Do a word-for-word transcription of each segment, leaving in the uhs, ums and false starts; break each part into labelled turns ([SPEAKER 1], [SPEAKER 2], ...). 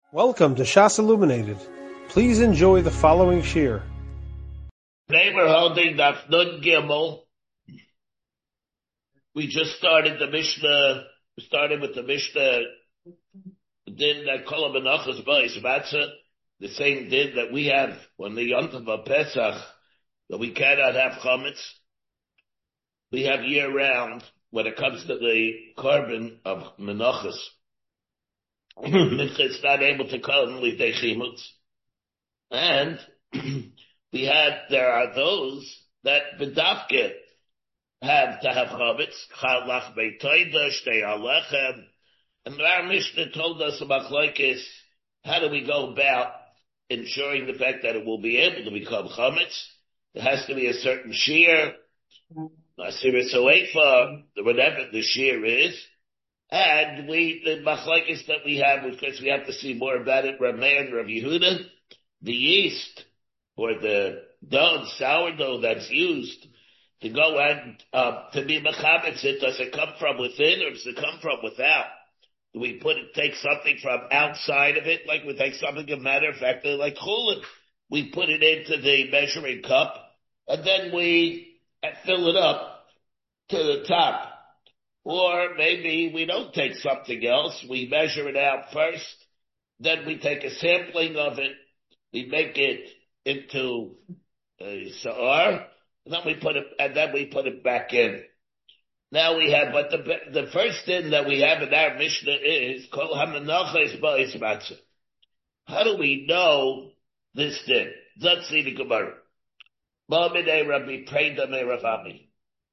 [SPEAKER 1] Welcome to Shas Illuminated. Please enjoy the following shir.
[SPEAKER 2] Today we're holding Daf Nun Gimel. We just started the Mishnah. We started with the Mishnah din that Kol HaMenachos Ba'is Matzah, the same din that we have when the Yontav of Pesach, that we cannot have chametz. We have year round when it comes to the carbon of Menachos. It's not able to come with the chimutz. And we had, there are those that bedafke have to have chametz, chalach beitoida, shtei alechem. And our Mishnah told us about machlokes, how do we go about ensuring the fact that it will be able to become chametz? There has to be a certain shear, asiris oefa, whatever the shear is. And we, the machlokes that we have, because we have to see more about it, Rameh and Rav Yehuda, the yeast, or the dough, sourdough that's used to go and, uh, to be mechametz it, does it come from within or does it come from without? Do we put it, take something from outside of it, like we take something, a matter of fact, like chulin? We put it into the measuring cup, and then we fill it up to the top. Or maybe we don't take something else. We measure it out first. Then we take a sampling of it. We make it into a sa'ar. And then we put it, and then we put it back in. Now we have, but the, the first thing that we have in our Mishnah is, Kol HaMenachos Ba'is Matzah. How do we know this thing? Let's see the Gemara. Ma'amidei Rabbi Preda me Rav Ami.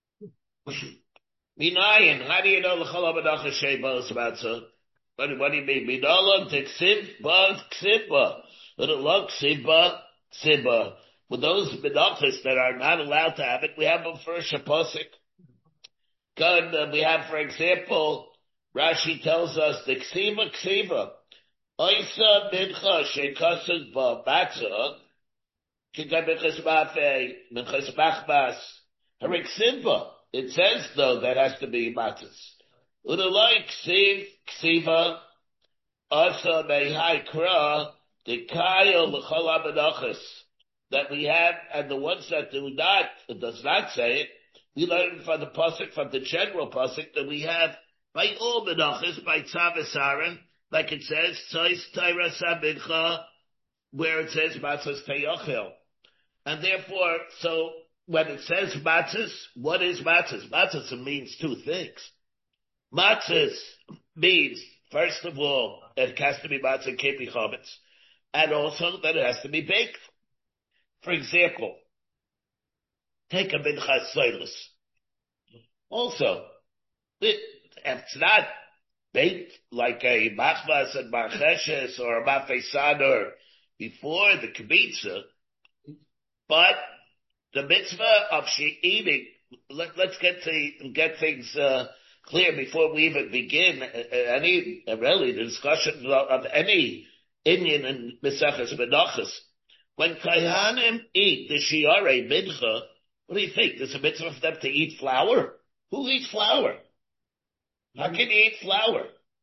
[SPEAKER 2] Minayin, how do you know the Kol HaMenachos Shei Ba'is Matzah? What, what do you mean? Minalon Teksiv Ba Ksiba. Little log Ksiba Ksiba. With those menachos that are not allowed to have it, we have them for a shaposik. Good, uh, we have, for example, Rashi tells us the Ksiva Ksiva. Oisa Mincha Shekasas Ba Matzah. Kika Minchas Mafe, Minchas Machmas. Harik Ksiva. It says, though, that has to be matzahs. Udalai ksiv, ksiva, asa mehai kra, the kayel l'chol hamenachos, that we have, and the ones that do not, it does not say it, we learn from the pasuk, from the general pasuk, that we have, by all menachos, by tzav esarim, like it says, tzais taira sabincha, where it says matzahs teyochel. And therefore, so, when it says matzahs, what is matzahs? Matzahs means two things. Matzahs means, first of all, it has to be matzah kepi chametz, and also that it has to be baked. For example, take a minchas soilus. Also, it, if it's not baked like a machmas and marcheshes or a mafesador before the kibitza, but the mitzvah of eating, let, let's get to get things uh, clear before we even begin uh, any uh, really the discussion of, of any Indian and Mesachas Menachos. When Kohanim eat the shiarei mincha, what do you think? There's a mitzvah for them to eat flour? Who eats flour? How can you eat flour?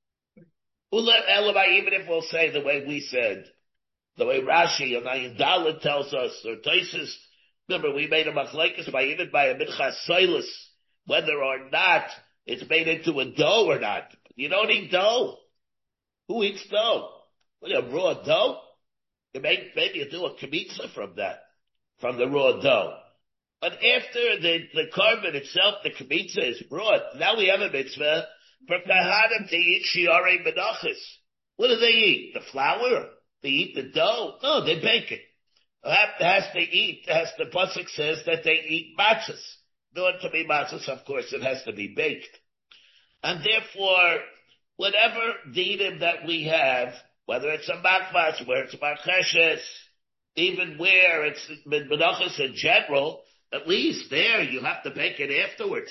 [SPEAKER 2] Even if we'll say the way we said, the way Rashi and Ayin Dalet tells us, or Taisus. Remember, we made a machlokes by even by a minchas soilus, whether or not it's made into a dough or not. You don't eat dough. Who eats dough? What, a raw dough? You make, maybe you do a kibitza from that, from the raw dough. But after the, the carbon itself, the kibitza is brought. Now we have a mitzvah for kahanim to eat shiarei menachos. What do they eat? The flour? They eat the dough? No, they bake it. Has to eat, as the pasuk says that they eat matzahs. In order to be matzahs, of course, it has to be baked. And therefore, whatever dinim that we have, whether it's a machmas, where it's marcheshes, even where it's menachos in general, at least there you have to bake it afterwards.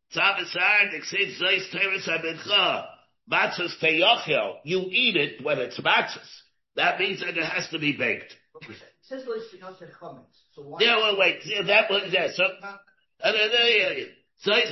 [SPEAKER 2] Matzahs teyochel. You eat it when it's matzahs. That means that it has to be baked.
[SPEAKER 3] It says chametz. So why?
[SPEAKER 2] Yeah, well, wait. Yeah, that was yeah. So, and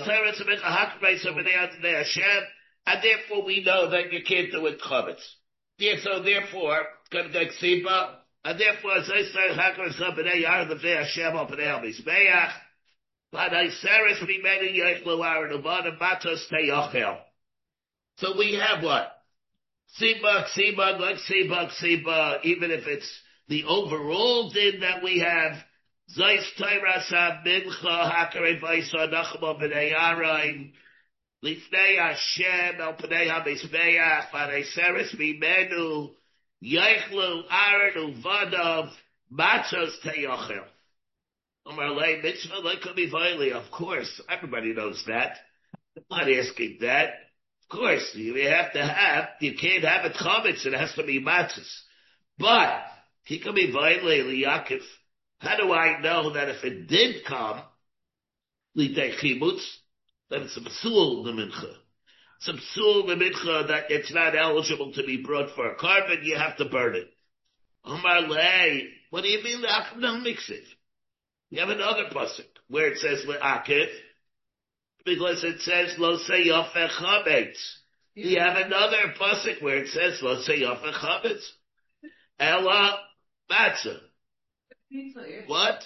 [SPEAKER 2] therefore we know that you can't do it chametz. Yeah, so therefore, going to ksiba, and therefore, as I say, hakar sabnei yar levei Hashem al pnei al mizbeach, but I seres mimenu yechlu ar nevada matos teyochel. So we have what? Ksiba, ksiba, like ksiba, ksiba, even if it's the overall din that we have, Zayis Tayrasa Mincha Hakare Vaisa Nachma B'nei Arayin Lifnei Hashem El Pnei HaMizbeach Varei Seres Mimenu Yeichlu Aaron Uvadav Matzos Teyochel Omar Lei Mitzvah Leikum Ivoili. Of course, everybody knows that. I'm not asking that. Of course, you have to have, you can't have it chametz, it has to be matzos. But, Kikam Ivoili Liyakiv. How do I know that if it did come, Litei Chibutz, that it's a psul the mincha? It's a psul the mincha that it's not eligible to be brought for a carbon, you have to burn it. Omar Lei, what do you mean Le'akiv no mixiv? You have another pasuk where it says Le'akiv, because it says Lo Seyofeh Chametz. You have another pasuk where it says Lo Seyofeh Chametz. Ella Matzah. What?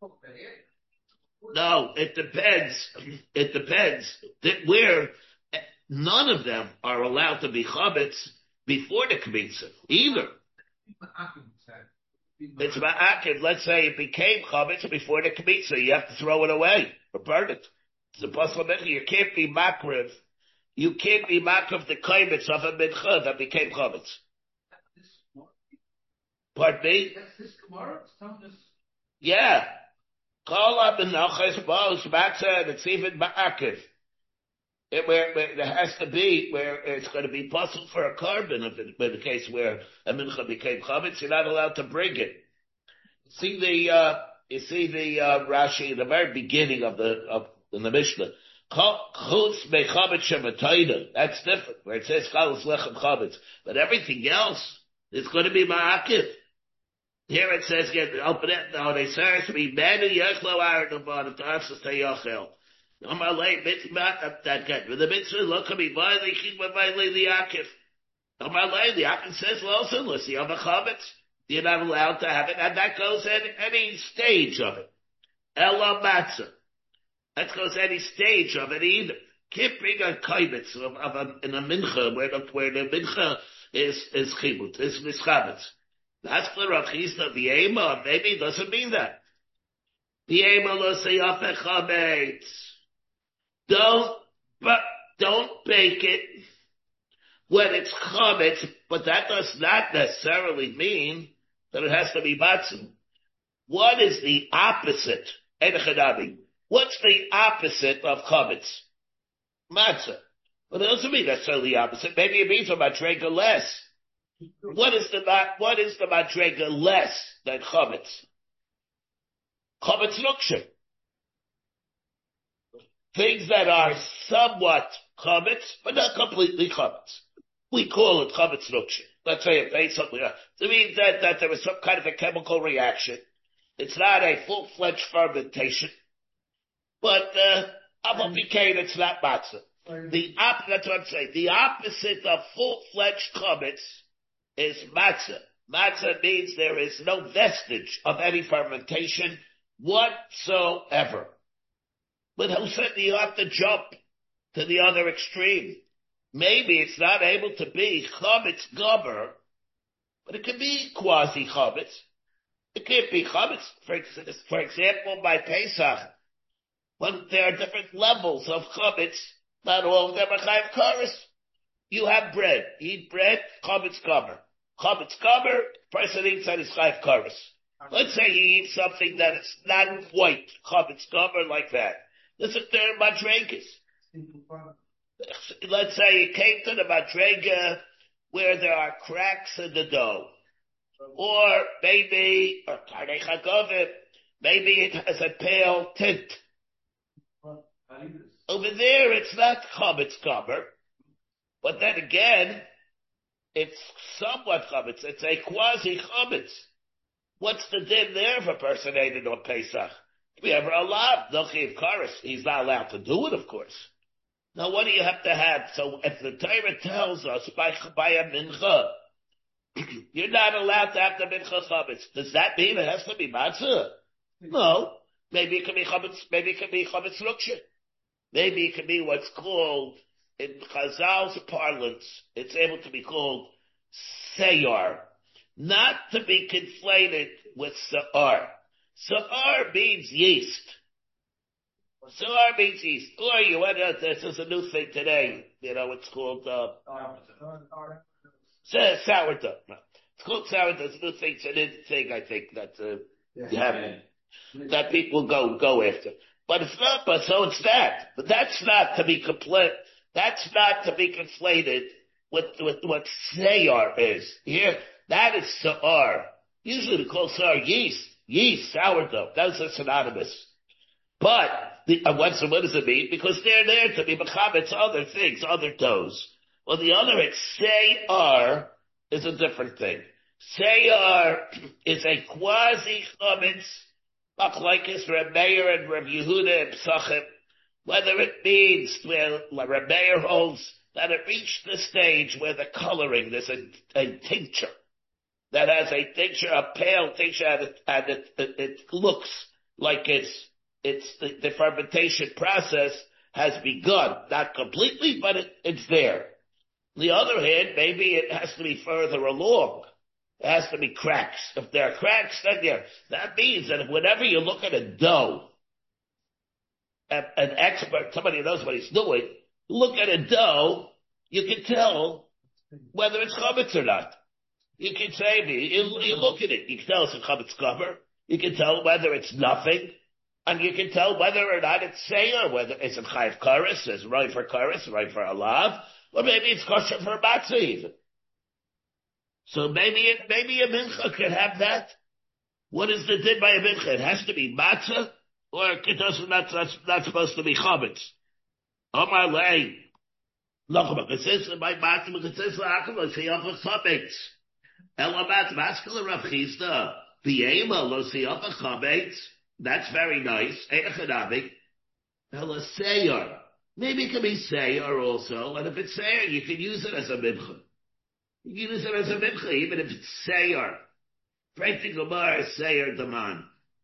[SPEAKER 2] No, it depends. It depends. That where none of them are allowed to be chametz before the kmitza either. It's ma'akiv. Let's say it became chametz before the kmitza. You have to throw it away or burn it. It's a pasuk. You can't be makriv. You can't be makriv the kaimitz of a mincha that became chametz. Pardon me?
[SPEAKER 3] That's this Gemara. It's telling us.
[SPEAKER 2] Yeah. Call up in Nachas Bos, Matzah, and it's even Ma'akiv. It, where, where there has to be, where it's going to be possible for a carbon, if it, in the case where a mincha became chametz, you're not allowed to bring it. See the, uh, you see the, uh, Rashi in the very beginning of the, of, in the Mishnah. Chutz mechametz shematayda. That's different, where it says chalas lechem chametz. But everything else is going to be Ma'akiv. Here it says, open it, no, they say to be manu yechlo ar nevada ta'atzas teyochel. Amar lei mitzvah, that good. With the mitzvah, look at me, by the chidma by the Yaakov. Amar lei, the Yaakov says, well, so let's see, on the chametz, you're not allowed to have it, and that goes at any stage of it. Ela matzah. That goes any stage of it either. Can't bring a kaimitz of, of a, in a mincha, where the, where the mincha is, is chibut, is mischametz. That's the Rav Chisda V'yema. Maybe it doesn't mean that. V'yema lo seyafeh chametz. Don't, but don't bake it when it's chametz. But that does not necessarily mean that it has to be matzah. What is the opposite? What's the opposite of chametz? Matzah. But it doesn't mean necessarily the opposite. Maybe it means a madrega less. What is the what is the madrega less than chametz? Chametz nuksha. Things that are somewhat chametz, but not completely chametz. We call it chametz nuksha. Let's say it made something else. It means that, that there was some kind of a chemical reaction. It's not a full-fledged fermentation, but uh, abapikain, it's not matzah. The op- that's what I'm saying. The opposite of full-fledged chametz is matzah. Matzah means there is no vestige of any fermentation whatsoever. But who said you have to jump to the other extreme? Maybe it's not able to be chametz gober, but it can be quasi chametz. It can't be chametz. For, for example, by Pesach, when there are different levels of chametz, not all of them are chayav kares. You have bread. You eat bread, chametz gober. Chametz gober, person eats and is chayav kares. Let's say you eat something that is not white, chametz gober like that. This is their madregas. Let's say you came to the madrega where there are cracks in the dough. Or maybe, or maybe it has a pale tint. Over there it's not chametz gober, but then again, it's somewhat chametz. It's a quasi chametz. What's the din there if a person ate it on Pesach? We have a lot. No chiv kares. He's not allowed to do it, of course. Now, what do you have to have? So, if the Torah tells us by by a mincha You're not allowed to have the mincha chametz. Does that mean it has to be matzah? No. Maybe it can be chametz. Maybe it can be chametz ruksha. Maybe it can be what's called in Chazal's parlance. It's able to be called sayar, not to be conflated with sa'ar. Sa'ar means yeast. Sa'ar means yeast. Or you went out, this is a new thing today. You know, it's called uh, sourdough. No. It's called sourdough. It's a new thing. It's a new thing, I think, that uh, you have, that people go go after. But it's not. But so it's that. But that's not to be complete. That's not to be conflated with with what sayar is. Here, that is sa'ar. Usually we call sa'ar yeast. Yeast, sourdough. Those are synonymous. But the, uh, what's, what does it mean? Because they're there to be mechametz other things, other doughs. On the other hand, sayar is a different thing. Sayar is a quasi chametz, machlokes Reb Meir and Reb Yehuda and Psachim. Whether it means where Reb Meir holds that it reached the stage where the coloring, there's a, a tincture that has a tincture, a pale tincture, and it, and it, it, it looks like it's, it's the, the fermentation process has begun. Not completely, but it, it's there. On the other hand, maybe it has to be further along. It has to be cracks. If there are cracks, then there. That means that whenever you look at a dough, an, an expert, somebody who knows what he's doing, look at a dough, you can tell whether it's chametz or not. You can say, you, you look at it, you can tell it's a chametz cover, you can tell whether it's nothing, and you can tell whether or not it's sayar, whether it's a chayiv kares, it's right for kares, right for alav, or maybe it's kosher for matzah even. So maybe it, maybe a mincha could have that. What is the din by a mincha? It has to be matzah, or it doesn't, not, that's not supposed to be chametz. Omar lei, lochma, it says by matzah, it says la'akam, siyach chametz. Elamat maskala Rav Chisda, v'yema lo siyach chametz. That's very nice. Eichanavik. Ela sayar. Maybe it can be sayar also, and if it's sayar, you can use it as a mincha. You can use it as a mincha, even if it's sayar. Breaking Gemara is sayar daman.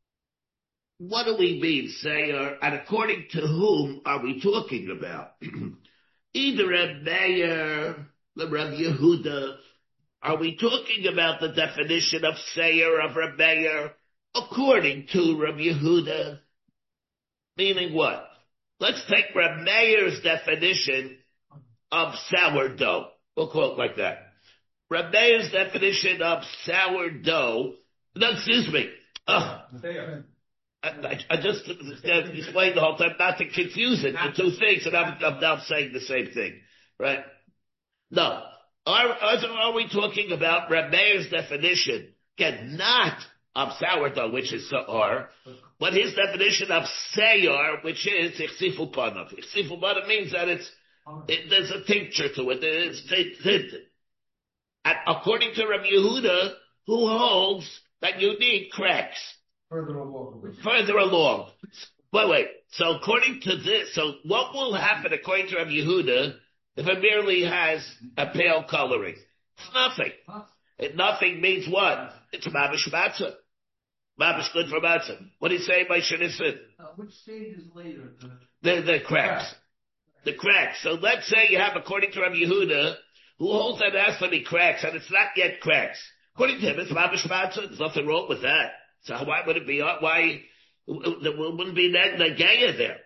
[SPEAKER 2] What do we mean, sayar? And according to whom are we talking about? Either Reb Meir, the Reb Yehuda. Are we talking about the definition of sayar of Reb Meir according to Reb Yehuda? Meaning what? Let's take Reb Meir's definition of sourdough. We'll call it like that. Reb Meir's definition of sourdough. No, excuse me. Uh, I, I, I just uh, explained the whole time not to confuse it, the two things, and I'm, I'm now saying the same thing, right? No. Are, are we talking about Reb Meir's definition? Again, not of sourdough, which is sa'ar, but his definition of sayar, which is ichsifu panav. Ichsifu panav means that it's, it, there's a tincture to it, it's tinted. And according to Reb Yehuda, who holds that you need cracks.
[SPEAKER 3] Further along.
[SPEAKER 2] Further along. But wait, so according to this, so what will happen according to Reb Yehuda if it merely has a pale coloring? It's nothing. It, nothing means what? It's mavish matzah. Mavish good for matzah. What do you say by Shanifin?
[SPEAKER 3] Uh, which stage is later?
[SPEAKER 2] The, the cracks. The cracks. So let's say you have, according to Reb Yehuda, who holds that it has to be cracks, and it's not yet cracks. According to him, it's mavish matzah. There's nothing wrong with that. So why would it be, why, there wouldn't be that negaya there?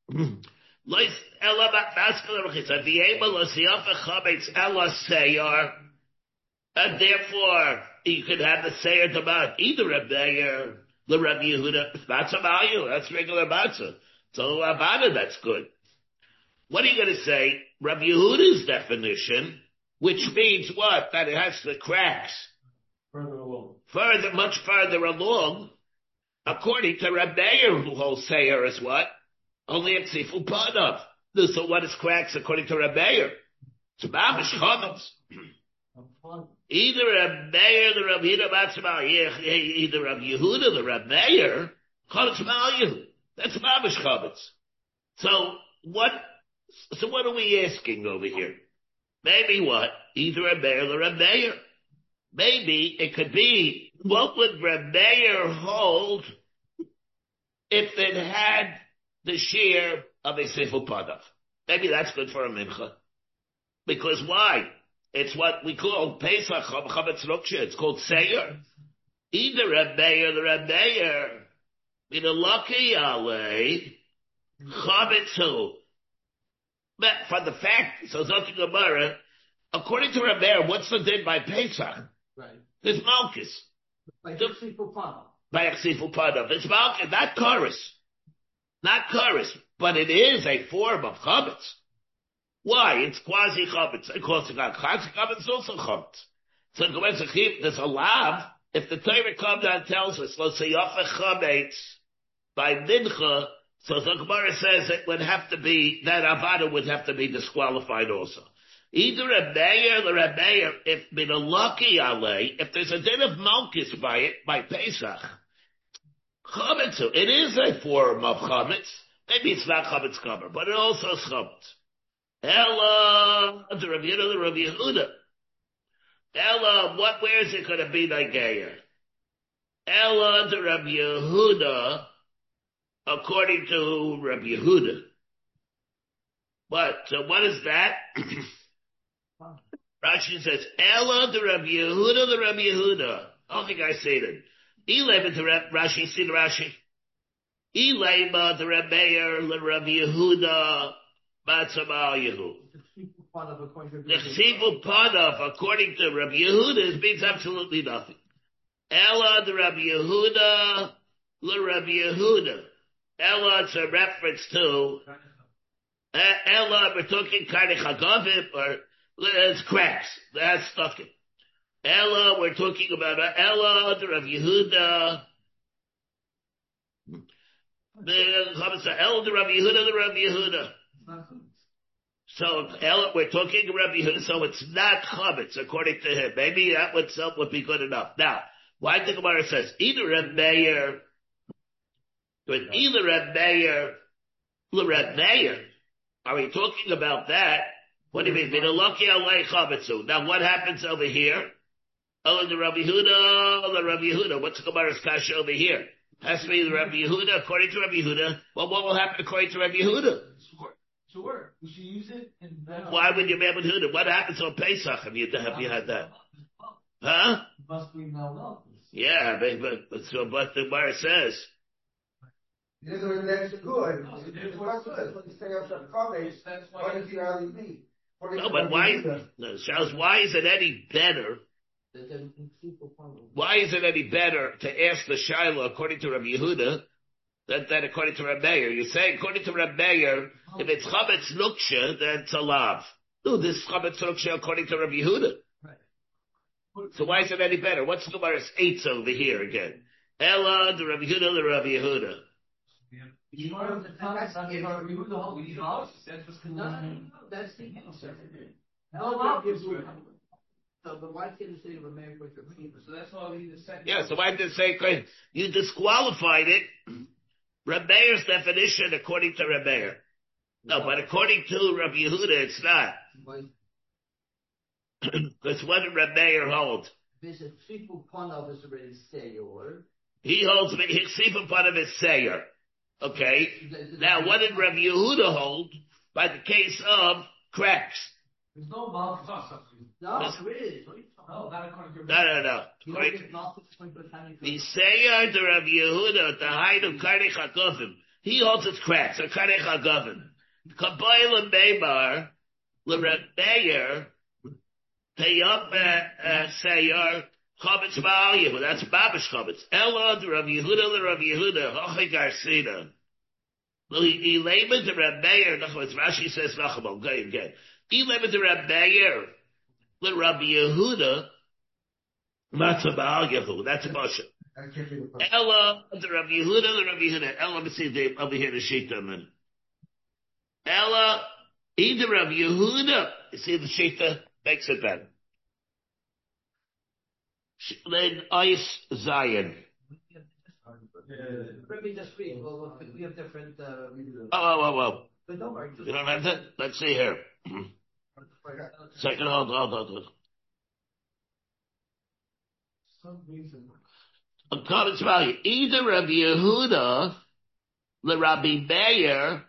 [SPEAKER 2] And therefore, you could have the Seir Daman, either Reb Meir, the Reb Yehuda, matzah value, that's regular matzah. So Abana, that's good. What are you going to say? Reb Yehuda's definition, which means what? That it has the cracks.
[SPEAKER 3] Further along.
[SPEAKER 2] Further, much further along, according to Reb Meir, who holds Seir is what? Only a tzifu panav. So what is cracks according to Reb Meir? It's mamish chametz. Either Reb Meir, the Reb Yehuda, matzah, either Reb Yehuda, the Reb Meir, chametz value. That's mamish chametz. So what? So what are we asking over here? Maybe what? Either Reb Meir or Reb Meir. maybe it could be, what would Reb Meir hold if it had the shear of a Siful Padav? Maybe that's good for a mincha. Because why? It's what we call Pesach Chametz Ruksha. It's called Seir. Either Reb Meir, the Reb Meir, in a lucky alei, Chametzu. But for the fact, so Zot Gemara, according to Reb Meir, what's the din by Pesach?
[SPEAKER 3] Right.
[SPEAKER 2] There's Malchus.
[SPEAKER 3] By Siful Padav.
[SPEAKER 2] By Siful Padav. It's Malchus, not chorus. Not chorus. But it is a form of Chametz. Why? It's quasi chametz. Of course, it's not quasi chametz. It's also chametz. So there's a lav. If the Torah comes down and tells us, let's say yafa chametz by mincha, so the Gemara says it would have to be that avada would have to be disqualified also. Either a Meir or a Meir, if been a lucky alei, if there's a din of malchus by it by Pesach, chametz. It is a form of chametz. Maybe it's not chametz cover, but it also is chametz. Ella, the Rav Yehuda, the Rav Yehuda. Ella, what, where is it going to be like Geir? Ella, the Rav Yehuda, according to Rav Yehuda. What? So what is that? Rashi says, Ella, the Rav Yehuda, the Rav Yehuda. I don't think I say it. Eleva, the Rav, Rashi, see the Rashi. Eleva, the Rav Meir, the Rav Yehuda. The Chsibul Padav, according to Rabbi Yehuda, it means absolutely nothing. Ella the Rabbi Yehuda, the Rabbi Yehuda. Ella, it's a reference to Ella. We're talking kind of chagavim, or it's cracks. That's stuffing. Ella, we're talking about Ella the Rabbi Yehuda. The Ella the Rabbi Yehuda, the Rabbi Yehuda. So we're talking Rabbi Yehuda, so it's not chametz according to him. Maybe that would itself would be good enough. Now, why the Gemara says either Reb Meir, with either Reb Meir, Reb Meir. Are we talking about that? What do you mean? V'nelaki alei chametzu. Now, what happens over here? Oh, the Rabbi Yehuda, the Rabbi Yehuda. What's the Gemara's kasha over here? Has to be the Rabbi Yehuda according to Rabbi Yehuda. Well, what will happen according to Rabbi Yehuda?
[SPEAKER 3] Sure. We should use it in that.
[SPEAKER 2] Why would you be able to do that? What happens on Pesach if you, if you had that? Huh?
[SPEAKER 3] Must be no
[SPEAKER 2] Yeah, but, but, but so but the Gemara says.
[SPEAKER 4] That's good. What does he really mean?
[SPEAKER 2] No, but why? No, Charles, why is it any better? Why is it any better to ask the Shiloh according to Rabbi Yehuda than, than according to Rabbi Meir? You say according to Rabbi Meir, if it's chametz nuksha, then it's a lav. No, this is chametz nuksha according to Rabbi Yehuda. Right. So why is it any better? What's the Gemara's eights over here again? Ella, the Rabbi Yehuda, the Rabbi Yehuda.
[SPEAKER 3] You know, the that's not the Rabbi Yehuda. We need knowledge. That's what's no, no, no, that's the answer. No, no, gives you. So, but why can't you say Rabbi Meir with your people? So that's why we need to say.
[SPEAKER 2] Yeah, so why did it say you disqualified it? Rabbi Meir's definition according to Rabbi Meir. No, but according to Rabbi Yehuda, it's not. Because what did Rabbi Meir hold?
[SPEAKER 5] There's a triple pun of us already say, or
[SPEAKER 2] he holds Hiksifa part of his sayer. Okay. Now, what did Rabbi Yehuda hold by the case of cracks?
[SPEAKER 3] There's no mouth.
[SPEAKER 5] No, there is.
[SPEAKER 3] No, not according to
[SPEAKER 2] No, no, no. The sayer to Rabbi Yehuda, the height of Karech HaGovim, he holds its cracks, or Karech HaGovim. Kabayel and Beibar, L'Reb Meir, Teyop Sayer, Chametz Ba'al that's Babish Chametz. Ella, the Rabbi Yehuda, the Rabbi Yehuda, Hochi Garsina. Elema, the Rabbi Meir, Rashi says, Nachamon, go again. Elema, the Rabbi Meir, the Rabbi Yehuda, Matzah Ba'al Yehu, that's a Moshe. Ella, the Rabbi Yehuda, the Rabbi Yehuda. Ella, let me see the, over here, the sheet a minute. Ella, either Rabbi Yehuda, you see the sheet makes it better. Then Ice Zion.
[SPEAKER 5] Rabbi just read. Well, we have different. Uh,
[SPEAKER 2] oh, oh, oh, oh.
[SPEAKER 5] But don't worry.
[SPEAKER 2] You don't have that? Let's see here. Second, hold, hold, hold, hold. According to value, either Rabbi Yehuda, the Rabbi Meir,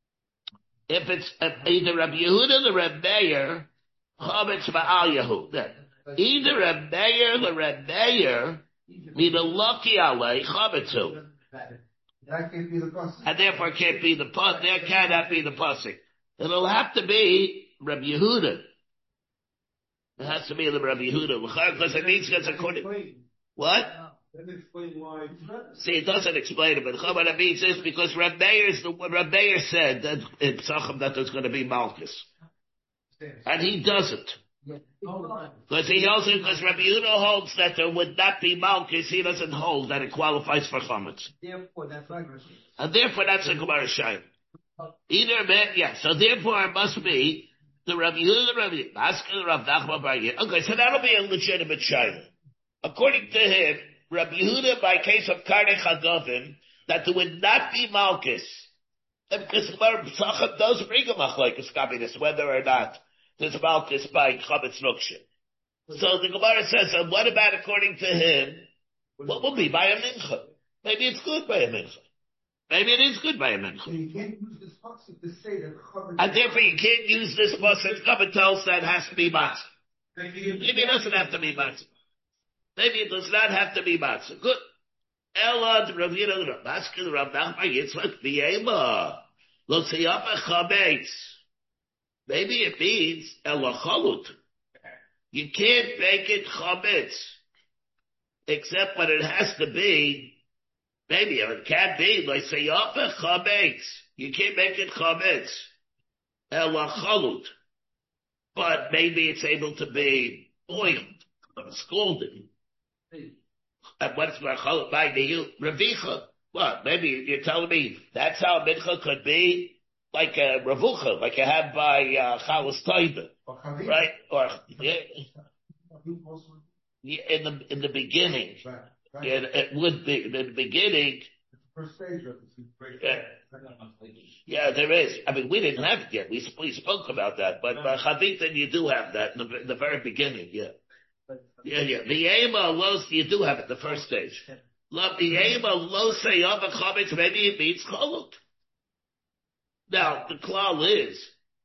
[SPEAKER 2] if it's uh, either Rabbi Yehuda, the Rabbi Meir, chametz ba'al Yehuda. Either Rabbi Meir, the Rabbi Meir, mean a lucky alei chametzu.
[SPEAKER 4] That can't be the pasuk.
[SPEAKER 2] And therefore can't be the pasuk. There cannot be the pasuk. It'll have to be Rabbi Yehuda. It has to be the Rabbi Yehuda because it means it's according. What?
[SPEAKER 6] Doesn't explain why.
[SPEAKER 2] See, it doesn't explain it, but what it means is because Rabbi Meir's the Rabbi Meir said that in Psachim that there's going to be Malchus, and he doesn't. Because he also, because Rabbi Yehuda holds that there would not be Malchus, he doesn't hold that it qualifies for Chametz.
[SPEAKER 5] Therefore, that's right.
[SPEAKER 2] And therefore, that's a Gemara Shayim. Either man, yeah. So therefore, it must be the Rabbi Yehuda, the Rabbi Maskil, Rav Nachman Bar Yehuda. Okay, so that'll be a legitimate Shayim. According to him, Rabbi Yehuda, by case of Karnei Chagavim, that there would not be Malchus. Because Gemara Psachim does bring a machlokes kabinus, whether or not there's Malchus by Chametz Nukshin. So the Gemara says, and what about according to him? What will be by a mincha? Maybe it's good by a mincha. Maybe it is good by a mincha.
[SPEAKER 4] So you can't use this pasuk to say that chametz.
[SPEAKER 2] And therefore you can't use this pasuk. Chametz tells that it has to be matzah. Maybe it doesn't have to be matzah. Maybe it does not have to be matzah. Good. Elad Rav Yehuda Maskil Rav Nachman Yitzchak B'Yema Lo Tziyapa Chametz. Maybe it means elachalut. You can't make it chametz, except when it has to be. Maybe it can't be like seyafa chametz. You can't make it chametz, elachalut. But maybe it's able to be boiled, scalded. And what's chalut by the Ravicha? What? Maybe you're telling me that's how mincha could be. Like a ravucha, like you have by uh, Chalas Taiba, right? Or yeah, yeah, in the in the beginning,
[SPEAKER 4] Right, right.
[SPEAKER 2] It, it would be in the beginning.
[SPEAKER 4] First stage of the
[SPEAKER 2] Yeah, yeah, there is. I mean, we didn't have it yet. We we spoke about that, but by Chavitan you do have that in the, in the very beginning. Yeah, yeah, yeah. The Ema Los, you do have it the first stage. Love the Ema Los say Chametz. Maybe it means Chalut. Now, the klal is,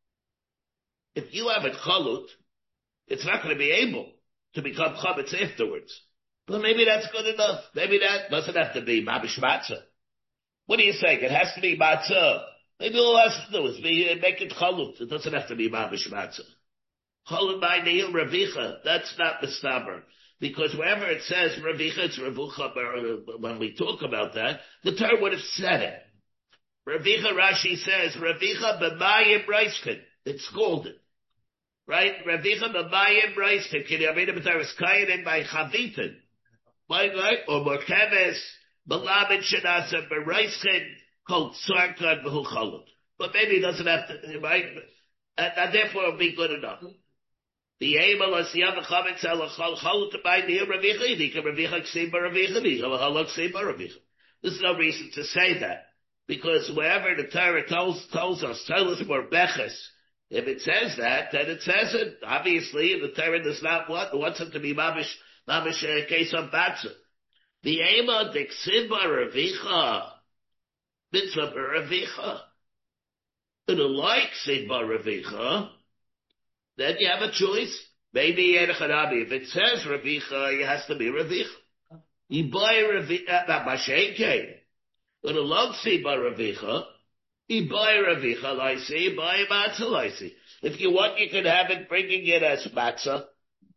[SPEAKER 2] if you have a chalut, it's not going to be able to become chametz afterwards. But maybe that's good enough. Maybe that doesn't have to be mabish matzah. What do you say? It has to be matzah. Maybe all it has to do is be, make it chalut. It doesn't have to be mabish matzah. Chalut by neil ravicha. That's not the stammer. Because wherever it says ravicha, it's ravucha. When we talk about that, the Torah would have said it. Ravicha Rashi says, Ravicha b'mayim reiskin. It's scalded. Right? Ravicha b'mayim reiskin. Can you read it? There is kayanim by chavitin. Right? Or morkeves, b'lamin shenasa b'reiskin, called sarkad b'hu chalut. But maybe it doesn't have to, right? And, and therefore it'll be good enough. The aim of the Siyam Chametz el chalut by the Ravicha, Yidika Ravicha k'sim b'Ravicha, Yidika Ravicha k'sim b'Ravicha. There's no reason to say that. Because wherever the Torah tells, tells us, tell us more beches, if it says that, then it says it. Obviously, the Torah does not want, wants it to be mamish, mamish, uh, case of batza. The ema dixin baravicha, mitzvah baravicha. And a like sin baravicha, then you have a choice. Maybe Yerechanabi. If it says ravicha, it has to be ravicha. You buy ravicha, not mashake. But a love see baravicha, you buy ravicha laisi, buy matzah laisi. If you want, you can have it bringing it as matzah,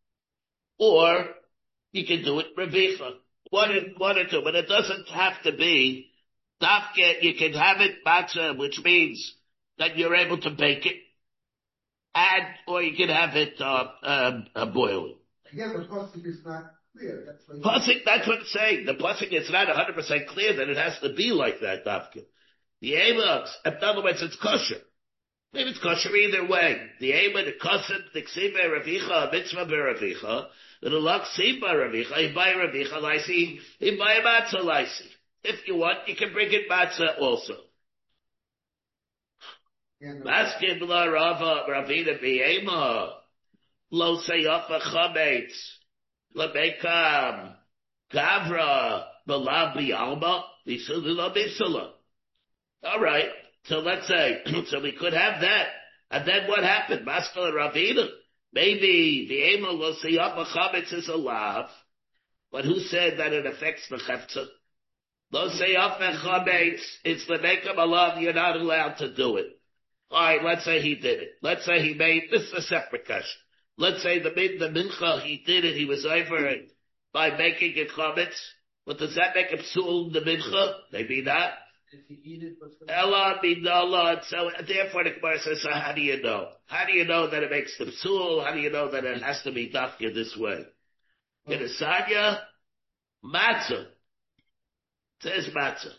[SPEAKER 2] or you can do it ravicha. One or, one or two, but it doesn't have to be dafke. You can have it matzah, which means that you're able to bake it, and or you can have it uh, uh, uh, boiled.
[SPEAKER 4] Again, the pasuk is not clear. That's what
[SPEAKER 2] Pasuk, that's what it's saying. The pasuk is not one hundred percent clear that it has to be like that, Dafka. The Amos, in other words, it's kosher. Maybe it's kosher either way. The Amos, the Kosim, the Ksiba Ravicha, Mitzvah Ravicha, the Lak Siba Ravicha, you buy Ravicha Laisi, you buy Matzah Laisi. If you want, you can bring it Matzah also. Maskin La Rava, Ravina Biema, Lo Sayafa Chametz, Labekam, Gavra Balabi Alba, Bisula Bisula. All right. So let's say, so we could have that. And then what happened? Maskal and Ravina. Maybe the Ema will see up a chametz is a lav. But who said that it affects the chefza? Lo say up a chametz, it's the makeup alav, you're not allowed to do it. Alright, let's say he did it. Let's say he made, this is a separate question. Let's say the, the mincha, he did it, he was over it by making it chametz. But does that make him psul the mincha? Maybe not.
[SPEAKER 5] If you eat it, what's going
[SPEAKER 2] Ella bidallah. So therefore the Gemara says, so how do you know? How do you know that it makes the psul? How do you know that it has to be dafka this way? In a sanya, matzah. It says matzah.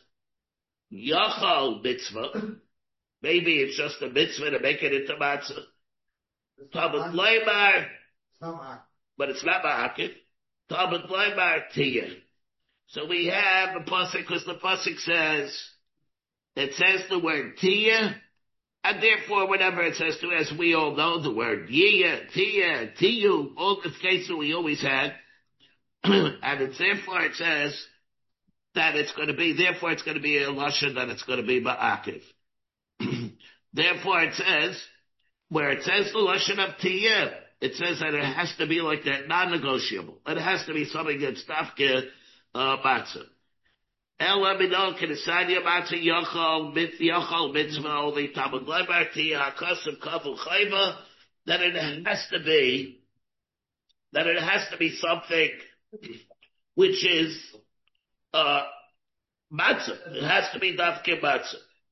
[SPEAKER 2] Yachal mitzvah. Maybe it's just a mitzvah to make it into matzah. Talmud Leimar. But it's not ma'akiv. Talmud Leimar tiyah. So we have a pasuk because the pasuk says, it says the word tiyah, and therefore whenever it says to, as we all know, the word yiyah, tiyah, tiyu, all the cases we always had, and it's therefore it says that it's going to be, therefore it's going to be a lashon that it's going to be ma'akiv. Therefore it says, where it says the lashon of tiyah, it says that it has to be like that, non-negotiable. It has to be something that's tafka uh, matzah. Ela minol kenesanya matzah yachal mit yachal mitzvah only tamud lebar tiyah hakasim kavul chayva. That it has to be, that it has to be something which is uh, matzah. It has to be dafke matzah.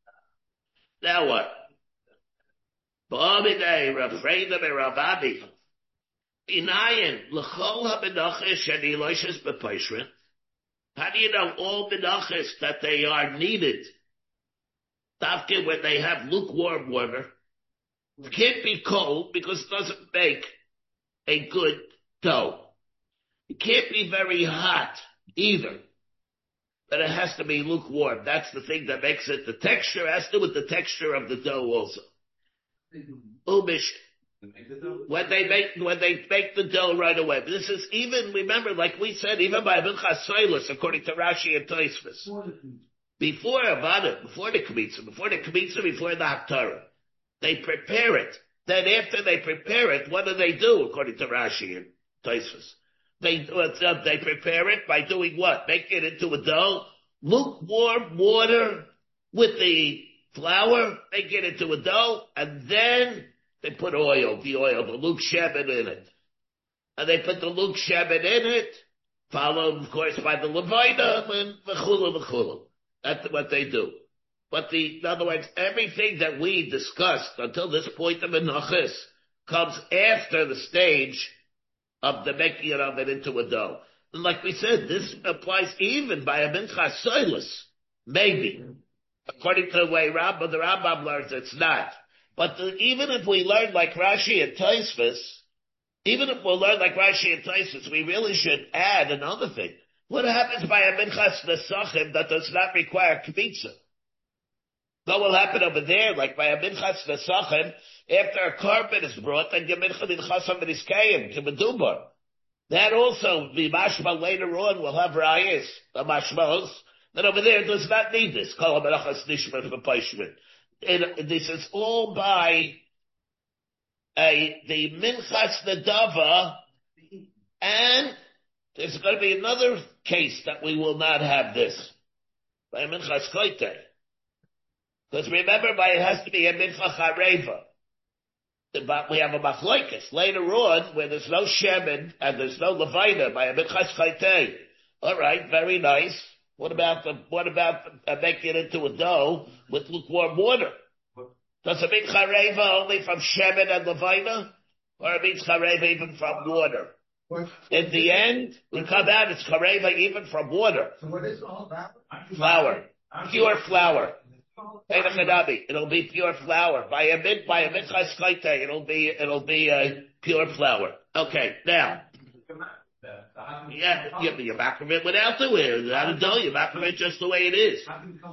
[SPEAKER 2] Now what? Ba'amidei Rav Freida Rav Abi inayin l'chol ha'menachos sheni loishes b'poishrin. How do you know all menachos that they are needed? Dafke when they have lukewarm water. It can't be cold because it doesn't make a good dough. It can't be very hot either. But it has to be lukewarm. That's the thing that makes it. The texture has to do with the texture of the dough also. Umish. When they make when they make the dough right away. This is even, remember, like we said, even by Minchas Soilus, according to Rashi and Tosfos. Before Avada, before the Kmitza, before the Kmitza, before the Haftarah, they prepare it. Then after they prepare it, what do they do, according to Rashi and Tosfos? They, uh, they prepare it by doing what? Making it into a dough, lukewarm water with the flour, make it into a dough, and then they put oil, the oil, the Luke Shemin in it. And they put the Luke Shemin in it, followed, of course, by the Levina, and v'chulu v'chulu. That's what they do. But the, in other words, everything that we discussed until this point of Menachos comes after the stage of the making it of it into a dough. And like we said, this applies even by a Minchas Soilus. Maybe. According to the way Rambam, the Rambam learns, it's not. But the, even if we learn like Rashi and Tosfos, even if we learn like Rashi and Tosfos, we really should add another thing. What happens by a Minchas Nesachim that does not require Kmitza? What will happen over there, like by a Minchas Nesachim, after a carpet is brought, and your Mincha Minchasam B'Niskayim, to Medubar. That also, the Mashma later on will have Rayas, the Mashmos, that over there does not need this. Kol HaMelachas Nishmat V'Poishmin. This is all by a, the Minchas Nedava, and there's going to be another case that we will not have this. By a Minchas Koitei. Because remember, by it has to be a Mincha Chareva. But we have a Machlokes later on where there's no Shemin and there's no Levina by a Minchas Koitei. All right, very nice. What about the, what about uh, making it into a dough with lukewarm water? Does it mean Chareva only from Shemin and Levina? Or it means Chareva even from water? In the end, we come out, it's Chareva even from water.
[SPEAKER 4] So what is all that?
[SPEAKER 2] Flour. Pure flour. It'll be pure flour. By a mid, by a Minchas Koitei, it'll be, it'll be a pure flour. Okay, now. Yeah, you, you vacuum it without the way, without a dough, you vacuum it just the way it is.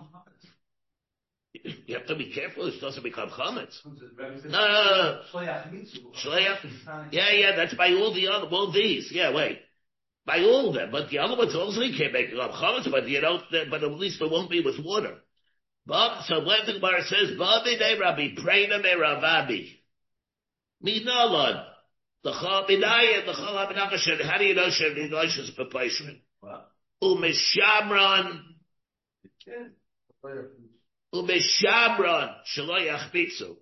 [SPEAKER 2] You have to be careful, it doesn't become chametz. No, no, no, no. Yeah, yeah, that's by all the other, all these. Yeah, wait. by all of them. But the other ones also you can't make it up chametz, but you don't. But at least it won't be with water. But so when the Gemara says, "Babi de Rabbi Preina me Ravabi," minalad the chaminaya the chalaminachashen. How do you know sheni loishas bepaishrin? Umeshamran umeshamran shelo yachmitzu,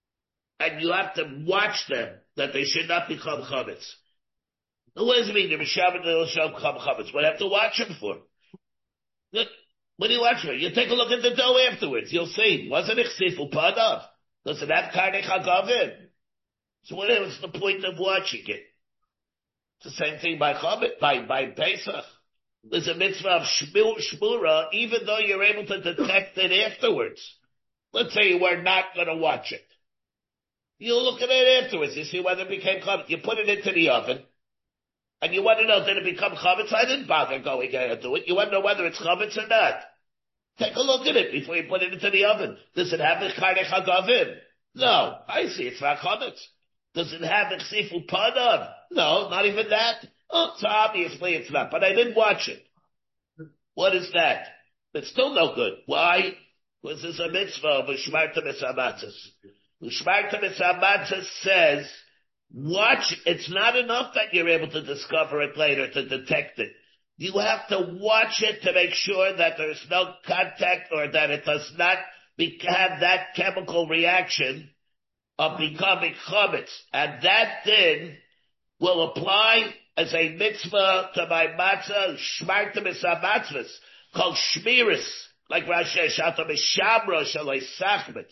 [SPEAKER 2] and you have to watch them that they should not become chametz. What does it mean? They're Shabbat, they'll become chametz. What do you have to watch them for? Look, what do you watch for? You take a look at the dough afterwards. You'll see. Wasn't it chsifu padav? Does it have karnei chagavim? So what is the point of watching it? It's the same thing by chametz, by, by Pesach. There's a mitzvah of shmura, even though you're able to detect it afterwards. Let's say you were not going to watch it. You look at it afterwards. You see whether it became chametz. You put it into the oven. And you want to know, did it become chametz? I didn't bother going to do it. You want to know whether it's chametz or not. Take a look at it before you put it into the oven. Does it have the karnei chagavim? No. I see, it's not chametz. Does it have the chsifu padav? No, not even that. Oh, so obviously it's not. But I didn't watch it. What is that? It's still no good. Why? Because it's a mitzvah of Ushmarta Misamatzis. Ushmarta Misamatzis says, watch, it's not enough that you're able to discover it later, to detect it. You have to watch it to make sure that there's no contact or that it does not be, have that chemical reaction of becoming chametz. And that then will apply as a mitzvah to my matzah, shmarta misamatzvus, called shmiris, like Rashi Shata Mishamra Shalai Sachmitz.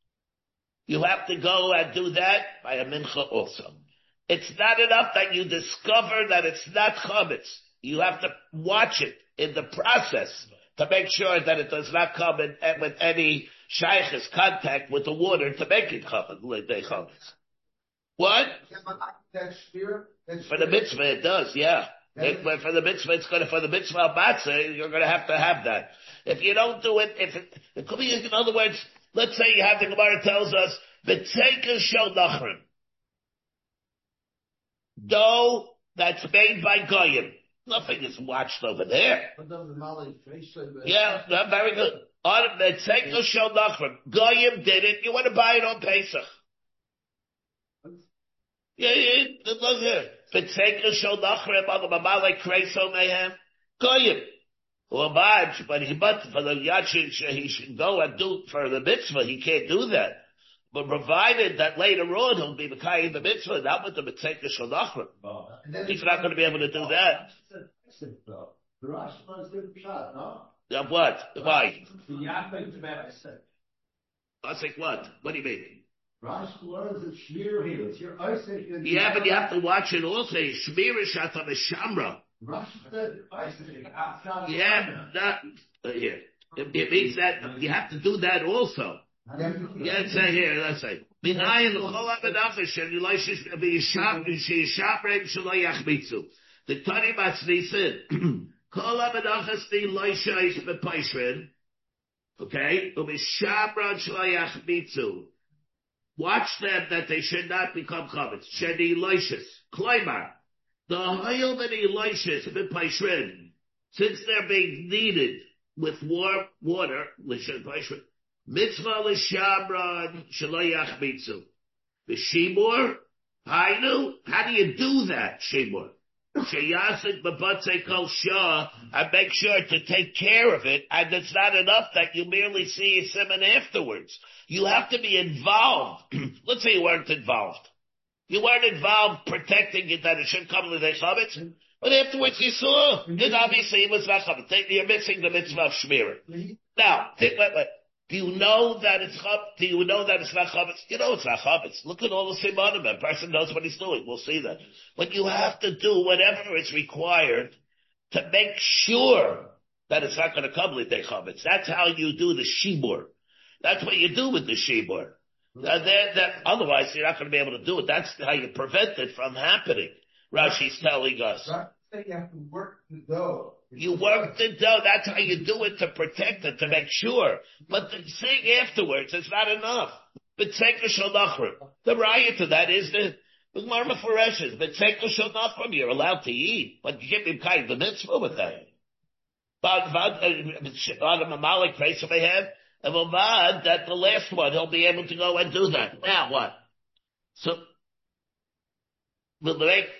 [SPEAKER 2] You have to go and do that by a mincha also. It's not enough that you discover that it's not chametz. You have to watch it in the process to make sure that it does not come in, with any shaykh's contact with the water to make it chametz. What?
[SPEAKER 4] That shmira, that
[SPEAKER 2] for the mitzvah, it does, yeah. It, for the mitzvah, it's going to, for the mitzvah of matzah, you're going to have to have that. If you don't do it, if it, it could be, in other words, let's say you have the Gemara tells us, B'tzeiker shel nachrim. Dough that's made by Goyim. Nothing is watched over there. Yeah, very good. On B'tzeiker shel nachrim. Goyim did it. You want to buy it on Pesach. Yeah, yeah, look here. B'tzeiker shel nachrim, on the Mamalek Kreso Mehem. Goyim. Or Baj, but he, but for the Yachin, he should go and do, for the mitzvah, he can't do that. But provided that later on he'll be Mekayim the mitzvah, not with the B'tzeiker shel nachrim. He's not going to be able to do that.
[SPEAKER 5] The Rashba is different shot, no?
[SPEAKER 2] Yeah, what? Why? I think what? What do you mean?
[SPEAKER 5] Rashi learns that Shmir heals. You're Isaac.
[SPEAKER 2] Yeah, but you have to watch it also. Shmir is Shata Meshamra. Yeah, that, uh, yeah. It, it means that you have to do that also. Yeah, let's say here, let's say. The Tani Matzli said, okay, watch them that they should not become chametz. Sheni loishes. Klaimar. The hayom and loishes b'paishrin, since they're being kneaded with warm water, l'shen paishrin, mitzvah l'shamran shelo yachmitzu. B'shimur, hainu, how do you do that, shimur? Sheyasik b'batzei kol shah, and make sure to take care of it, and it's not enough that you merely see a simon afterwards. You have to be involved. Let's say you weren't involved. You weren't involved protecting it that it shouldn't come to the chametz, but afterwards you saw it obviously it was not chametz. You're missing the mitzvah of shmira. Now, wait, wait. Do you know that it's chametz? Do you know that it's not chametz? You know it's not chametz. Look at all the simanim. A person knows what he's doing. We'll see that. But you have to do whatever is required to make sure that it's not going to come with the chametz. That's how you do the shibur. That's what you do with the shibur. Uh, that, that, otherwise, you're not going to be able to do it. That's how you prevent it from happening. Rashi's telling us.
[SPEAKER 4] You have to work the dough.
[SPEAKER 2] You work the dough. That's how you do it to protect it, to make sure. But the thing afterwards is not enough. But B'tzeiker shel nachrim. The riot to that is the The Gemara Meforeshes, but Seiko shall not from you're allowed to eat, but you give him kind of the mitzvah with that. But on a Malik face of my head, and will that the last one he'll be able to go and do that. Now what? So will make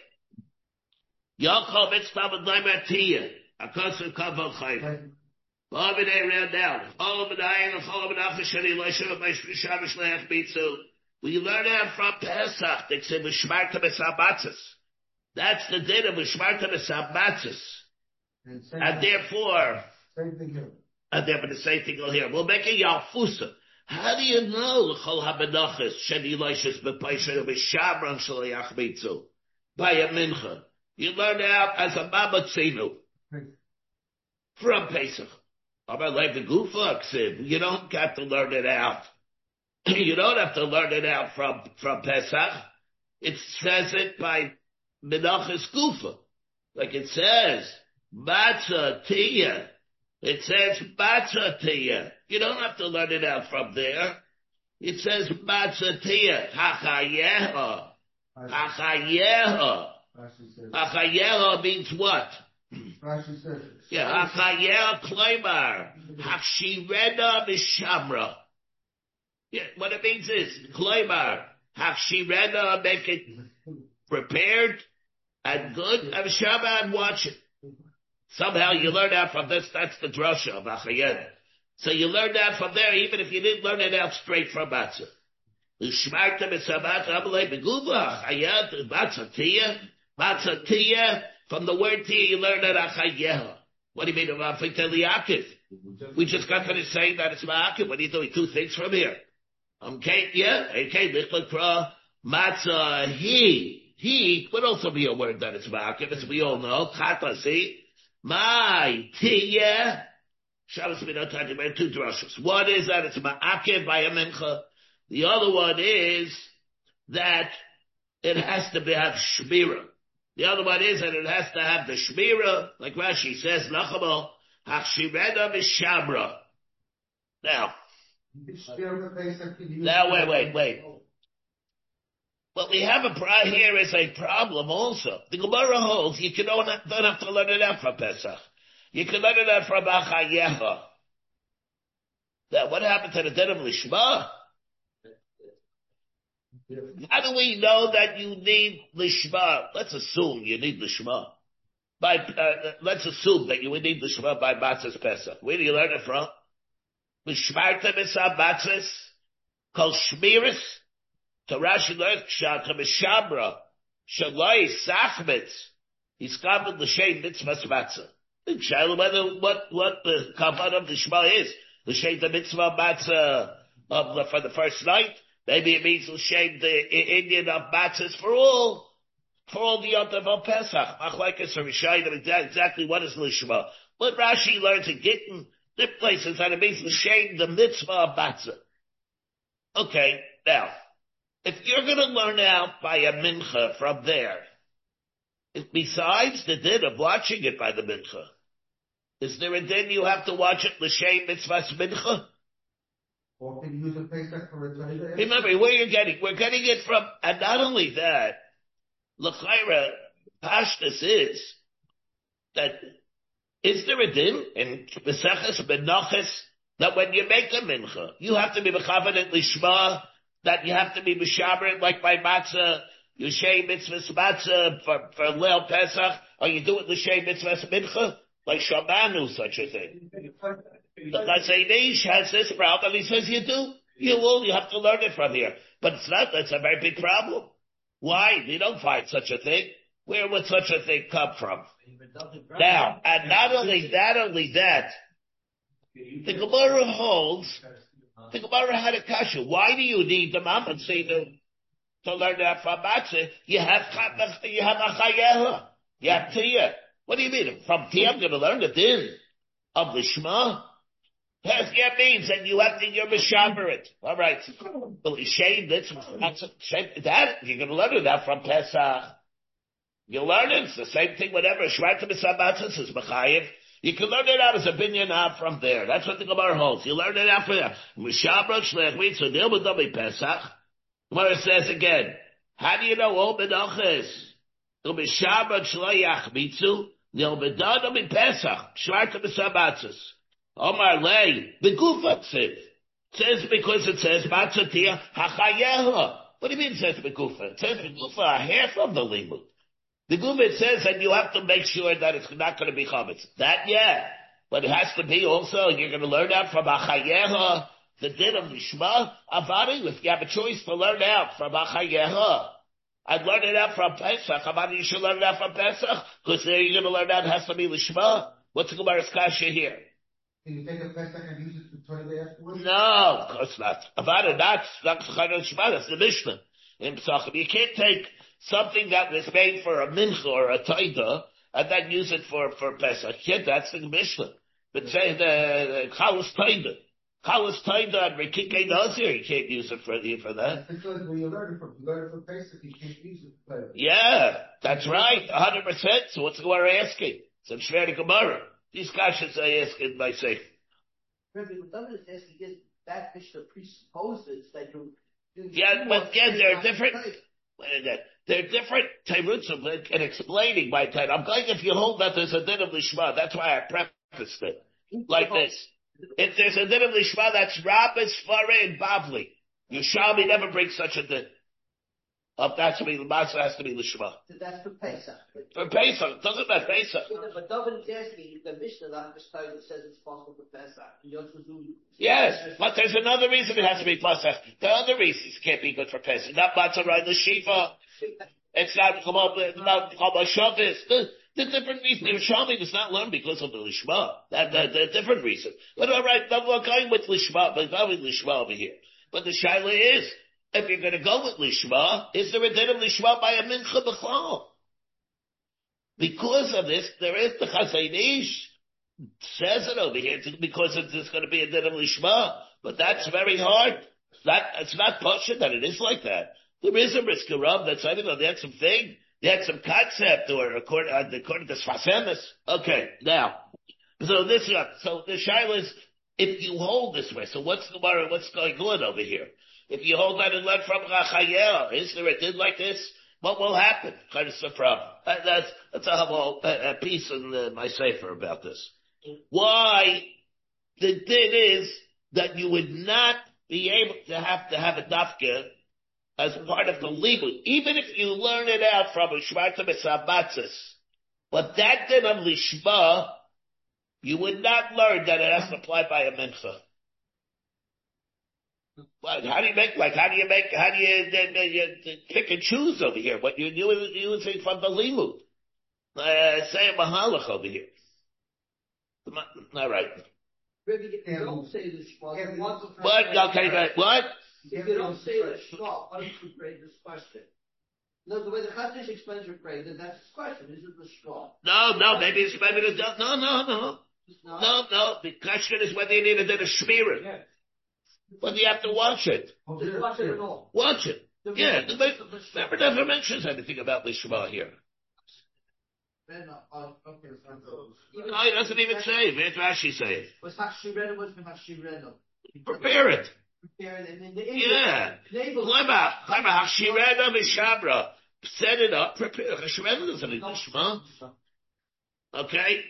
[SPEAKER 2] Yaakov Mitzvah with Naimatiyah, Akasu Kavol Chayv. All of it ran down. All of it I and all of it after Shani Elisha, my Shabbos Leach Bitzu. We learn that from Pesach. They say V'shmarta B'sabatzis. That's the din of V'shmarta B'sabatzis. And therefore,
[SPEAKER 4] Same thing here.
[SPEAKER 2] and therefore the same thing here. We'll make a Yalfusa. How do you know L'chol HaBenachas Shani Elisha's B'paisha V'shamran Shaliach Bitzu by a mincha? You learn out as a Mabatzinu from Pesach. About like the Gufa Ksiv, you don't have to learn it out. You don't have to learn it out from, from Pesach. It says it by Menachas Gufa. Like it says, Matzah Tiyah. It says Matzah Tiyah. You don't have to learn it out from there. It says Matzah Tiyah. Hachayeha. Hachayeha. Hachayeha means what?
[SPEAKER 4] Rashi says it.
[SPEAKER 2] Yeah, Hachayel Kleimar, Hachshirena Mishamra. Yeah, what it means is, Kleimar, Hachshirena, make it prepared and good, and Shama and watch it. Somehow you learn that from this, that's the drasha of Hachayel. So you learn that from there, even if you didn't learn it out straight from Matzah. Ushmarta Misabat Amalei Beguva, Hachayel, Matzah Tia, Matzah Tia, from the word Tia you learn that Hachayel. What do you mean about Yaakov? We just got finished saying that it's Ma'akiv. What are you doing? Two things from here. Okay, yeah, okay, Lichlikra, Matzah, he, he could also be a word that it's Ma'akiv, as we all know. Chata, see? My, Tiyah, Shabbos Minot Hajimah, two drashos. One is that it's Ma'akiv by a mincha. The other one is that it has to be, have Shmira. The other one is that it has to have the Shmira, like Rashi says, Nachamo, Hachshirena Mishamra. Now, now wait, wait, wait. What we have a pro- here is a problem also. The Gemara holds you can don't, don't have to learn it out from Pesach. You can learn it out from Achayecha. Now, what happened to the din of Lishma? How do we know that you need Lishma? Let's assume you need Lishma. By, uh, let's assume that you would need Lishma by Matzah's Pesach. Where do you learn it from? Mishmarta Misa Matzahs, Kol Shmiris, to Rashi learns Kshat Mishabra, Shalai Sachmitz, he's covered L'Shem Mitzvah Matzah. The child, whether, what, what the cover of the Shema is, L'Shem the Mitzvah Matzah of the, for the first night, maybe it means L'Shem the Indian of Matzahs for all, for all the Yom Tov of Pesach. Machlekes or Rishayim, exactly what is L'Shema. But Rashi learns in Gittin, the places that it means L'Shem the Mitzvah of Matzah. Okay, now, if you're going to learn out by a mincha from there, if besides the din of watching it by the mincha, is there a din you have to watch it l'shem mitzvahs mincha?
[SPEAKER 4] Or can you use a Pesach for a Torah?
[SPEAKER 2] Remember, where you're getting, we're getting it from, and not only that, l'chayra, pashtus is, that, is there a din in Meseches Menachos that when you make a mincha, you have to be mechavan lishma, that you have to be mishaber like by matzah, you shay mitzvahs matzah for, for Leil Pesach, or you do it l'shay mitzvahs mincha, like Shamanu, such a thing. The Chazon has this problem, he says you do, you will, you have to learn it from here. But it's not, that's a very big problem. Why? We don't find such a thing. Where would such a thing come from? Now, and not only that, only that, the Gemara holds, the Gemara had a kasha. Why do you need the Mammon to, to learn that from Matzah? You have, you have Achayeha. You have Tiyah. What do you mean? From Tiyah I'm going to learn the din of the Shema? Yes, yeah, means that you have to, you're Mishaber it. All right. Well, shame, that's, that's, that, you're going to learn it that from Pesach. You learn it. It's the same thing, whatever. Shmarta B'Sabbatzos is Mechayev. You can learn it out as a binyan out from there. That's what the Gemara holds. You learn it out from there. Mishabra Shlech Wheat, so deal with Dami Pesach. Gemara says again, How do you know all menachas? U'b'Shabbat shlo yachmitzu, nil b'dada b'Pesach, shvarta b'Shabbatzos. Omar lei, b'gufa tziv. Says because it says matzatia hachayeha. What do you mean it says b'gufa? It says b'gufa, half of the limud. The gufa it says that you have to make sure that it's not going to be chametz. That yeah, but it has to be also. You're going to learn out from hachayeha. The din of Lishma, Avadi, if you have a choice to learn out from Achayeha, I'd learn it out from Pesach. Avadi, you should learn it out from Pesach, because there you're going to learn out it has to be Lishma. What's the Gemara's kasha here?
[SPEAKER 4] Can you take a Pesach and use it for twenty days afterwards?
[SPEAKER 2] No, of course not. Avadi, that's not Chayron Shema, that's the Mishnah. In Pesachim, you can't take something that was made for a mincha or a taida, and then use it for, for Pesach. Yeah, that's the Mishnah. But say the Chalus taida. Chalas Taida and Rikike Nazir, you can't use it for, for that.
[SPEAKER 4] Because when you learn it from, you learn it from Pesach, you can't use it for Pesach.
[SPEAKER 2] Yeah, that's right, one hundred percent. So what's the Gemara asking? It's in Shver Gemara. These kashas I ask in my safe.
[SPEAKER 3] Rabbi, what David is asking is that Mishnah presupposes that you.
[SPEAKER 2] Yeah, but again, there are different. Wait a minute. There are different terutzim in explaining my time. I'm going if you hold that there's a din of lishma. That's why I prefaced it like this. If there's a din of lishma, that's Rabbis, Fareh, and Bavli. Yerushalmi never brings such a din. Of that to be the matzah has to be lishma.
[SPEAKER 3] That's for Pesach.
[SPEAKER 2] For Pesach, doesn't that Pesach?
[SPEAKER 3] But David is asking the Mishnah that says it's possible for Pesach.
[SPEAKER 2] Yes, but there's another reason it has to be Pesach. There are other reasons it can't be good for Pesach. Not matzah right the shiva. It's not not Shabbos. The, the different reason. Yerushalmi does not learn because of the lishma. That the, the different reason. But all right, now we're going with lishma. We're going with lishma over here. But the shaila is, if you're going to go with lishma, is there a din of lishma by a mincha b'chlal? Because of this, there is the Chazon Ish says it over here because there's going to be a din of lishma. But that's very hard. It's not. It's not posher that it is like that. There is a risk of Rav that's, I don't know, they had some thing, they had some concept, or according, uh, according to Sfas Emes. Okay, now, so this, uh, so the shaila is, if you hold this way, so what's the matter, what's going on over here? If you hold that and learn from Rachayel, is there a din like this? What will happen? Kind of the problem. That, that's, that's a whole a, a piece in the, my sefer about this. Why the din is that you would not be able to have to have a dafka as part of the legal, even if you learn it out from a Shvarta B'Sabatzis. But that din of Lishma, you would not learn that it has to apply by a mincha. But how do you make, like, how do you make, how do you, uh, you pick and choose over here? What you you using from the limud? Uh, say a mahalach over here. All right.
[SPEAKER 3] Don't say the Shema.
[SPEAKER 2] What? Okay, but what?
[SPEAKER 3] If you don't say the Shema, why don't you pray this question? No, the way the Chazon Ish explains your prayer, then that's the question. Is it the Shema?
[SPEAKER 2] No, no, maybe it's, maybe it's, no, no, no. No, no, the question is whether you need a din of shmira. Yeah. Whether you have to watch it.
[SPEAKER 3] Just watch it at all.
[SPEAKER 2] Watch it. The yeah, the never never mentions anything about the Shema here.
[SPEAKER 3] No,
[SPEAKER 2] he doesn't even say it. Where's Rashi say it?
[SPEAKER 3] What's Hashireno? What's Hashireno?
[SPEAKER 2] Prepare it.
[SPEAKER 3] Prepare it and then the
[SPEAKER 2] yeah. Clever. Clever. Hashireno Mishabra. Set it up. Prepare. Hashireno doesn't need the Shema. Okay?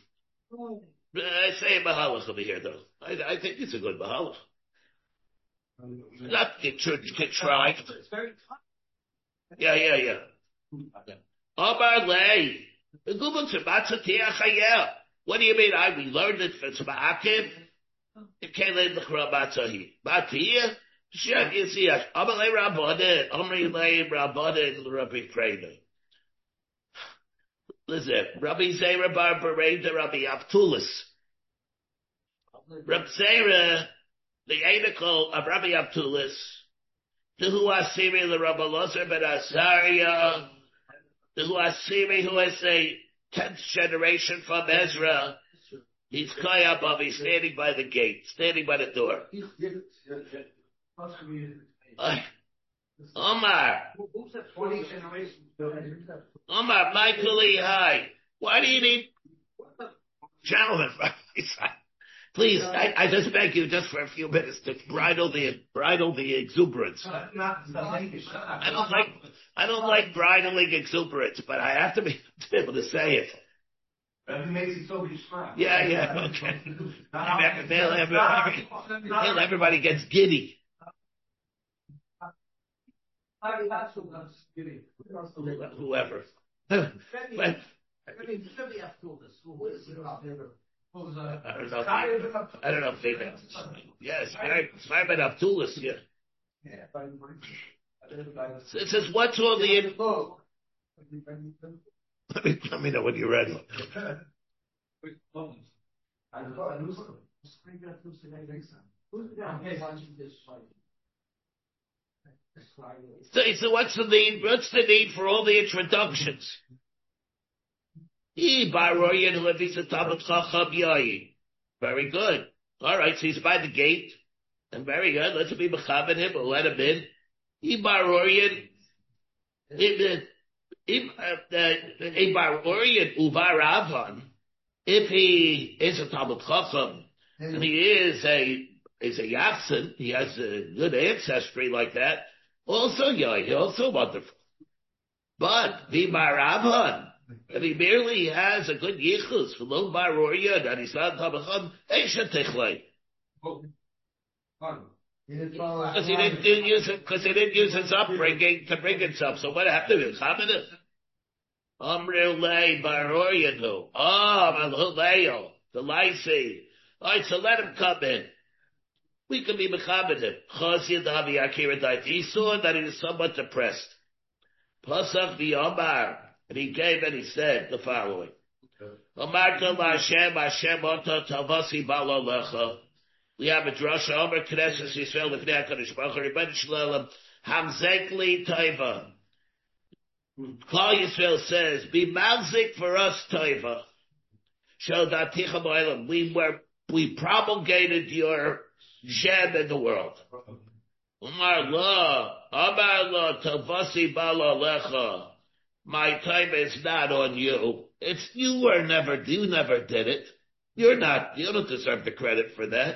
[SPEAKER 2] I say a mahalach over here, though. I, I think it's a good mahalach. Not get try. Yeah, yeah, yeah. Amar lei. What do you mean? I we learned it for Tzma'akim? It can't let the Matzah Batiyah? Shem Yisiyah. Amar lei Rabbanan. Amar lei Rabbanan. Rabbi Freina. Listen, Rabbi Zera bar Bereda, Rabbi Abtulis. Rabbi Zera, the article of Rabbi Abtulis, to who Asiri, the Rabbi Lozer ben Azaria, to who Asiri, who is a tenth generation from Ezra, he's Kayabov, he's standing by the gate, standing by the door. Uh, Omar. Omar, Michael E. High. Why do you need, gentlemen, please, I, I just beg you just for a few minutes to bridle the, bridle the exuberance. I don't like, I don't like bridling exuberance, but I have to be, to be able to say it.
[SPEAKER 5] That makes it so smart.
[SPEAKER 2] Yeah, yeah, okay. They'll, everybody, they'll, everybody gets giddy. Whoever. But, I don't know. If I don't know if they know. Yes, I've been up to this here. So it says, what's all the... Let me, let me know when you're ready. So, so what's the need? What's the need for all the introductions? Very good. All right, so he's by the gate. And very good. Let's be mechaber him. We'll let him in. Ibarorian. Ibarorian Uvaravan. If he is a Talmud Chacham and he is a is a Yachsin, he has a good ancestry like that. Also, yeah, he also wonderful. But Vimaravan. If he merely has a good yichus for lo baroria that he's not tabacham, eisha tichlei. Because he didn't use it, because he didn't use his upbringing to bring himself. So what happened to him? Chaminah. Amrei lei baroria no. Ah, malhuleo the lycee. All right, so let him come in. We can be mechaber him. Chos yadavi akira dait. He saw that he was somewhat depressed. Pasach v'yomar. And he came and he said the following. We have a drasha Omer Knesset Yisrael Lefnei HaKadosh Baruch Hu Rebbeinu Shalom Hamzekli Taiva. Klal Yisrael says, be malzik for us Taiva. Show that Ticha B'Olam. We were we promulgated your Shem in the world. Umar La Amar La Tavasi Bala Lecha. My time is not on you. It's you were never, you never did it. You're not, you don't deserve the credit for that.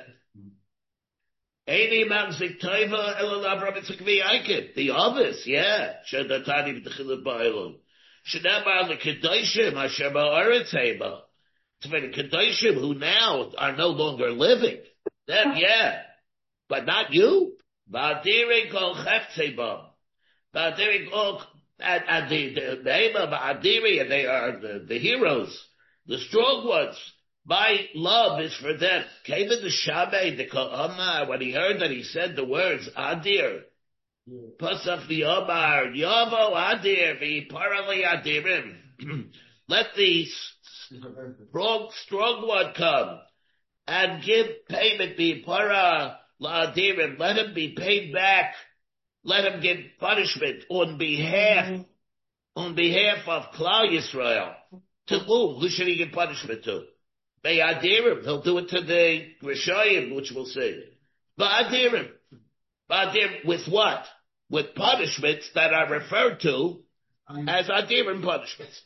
[SPEAKER 2] Eini mamzik taiva elalav rabitzakvi aikin. The obvious, yeah. Shadatani b'tchilut ba'ilum. Shadamar l'kedoshim asher ba'aretz hema. It's for the kedoshim who now are no longer living. Then, yeah. But not you. Ba'adiri kol cheftzebam. Ba'adiri kol And, and the, the, the Hema Ba'adiri, and they are the, the heroes, the strong ones. My love is for them. Came in the Shabbat, the Ka'amar, when he heard that he said the words, Adir. Pasach v'yomar, Yovo Adir, v'yiparali Adirim. Let the strong, strong one come and give payment, v'yipara la'adirim. Let him be paid back. Let him give punishment on behalf, on behalf of Klal Yisrael. To whom? Who should he give punishment to? Ba'adirim. He'll do it to the Rishayim, which we'll see. Ba'adirim. Ba'adirim with what? With punishments that are referred to as Adirim punishments.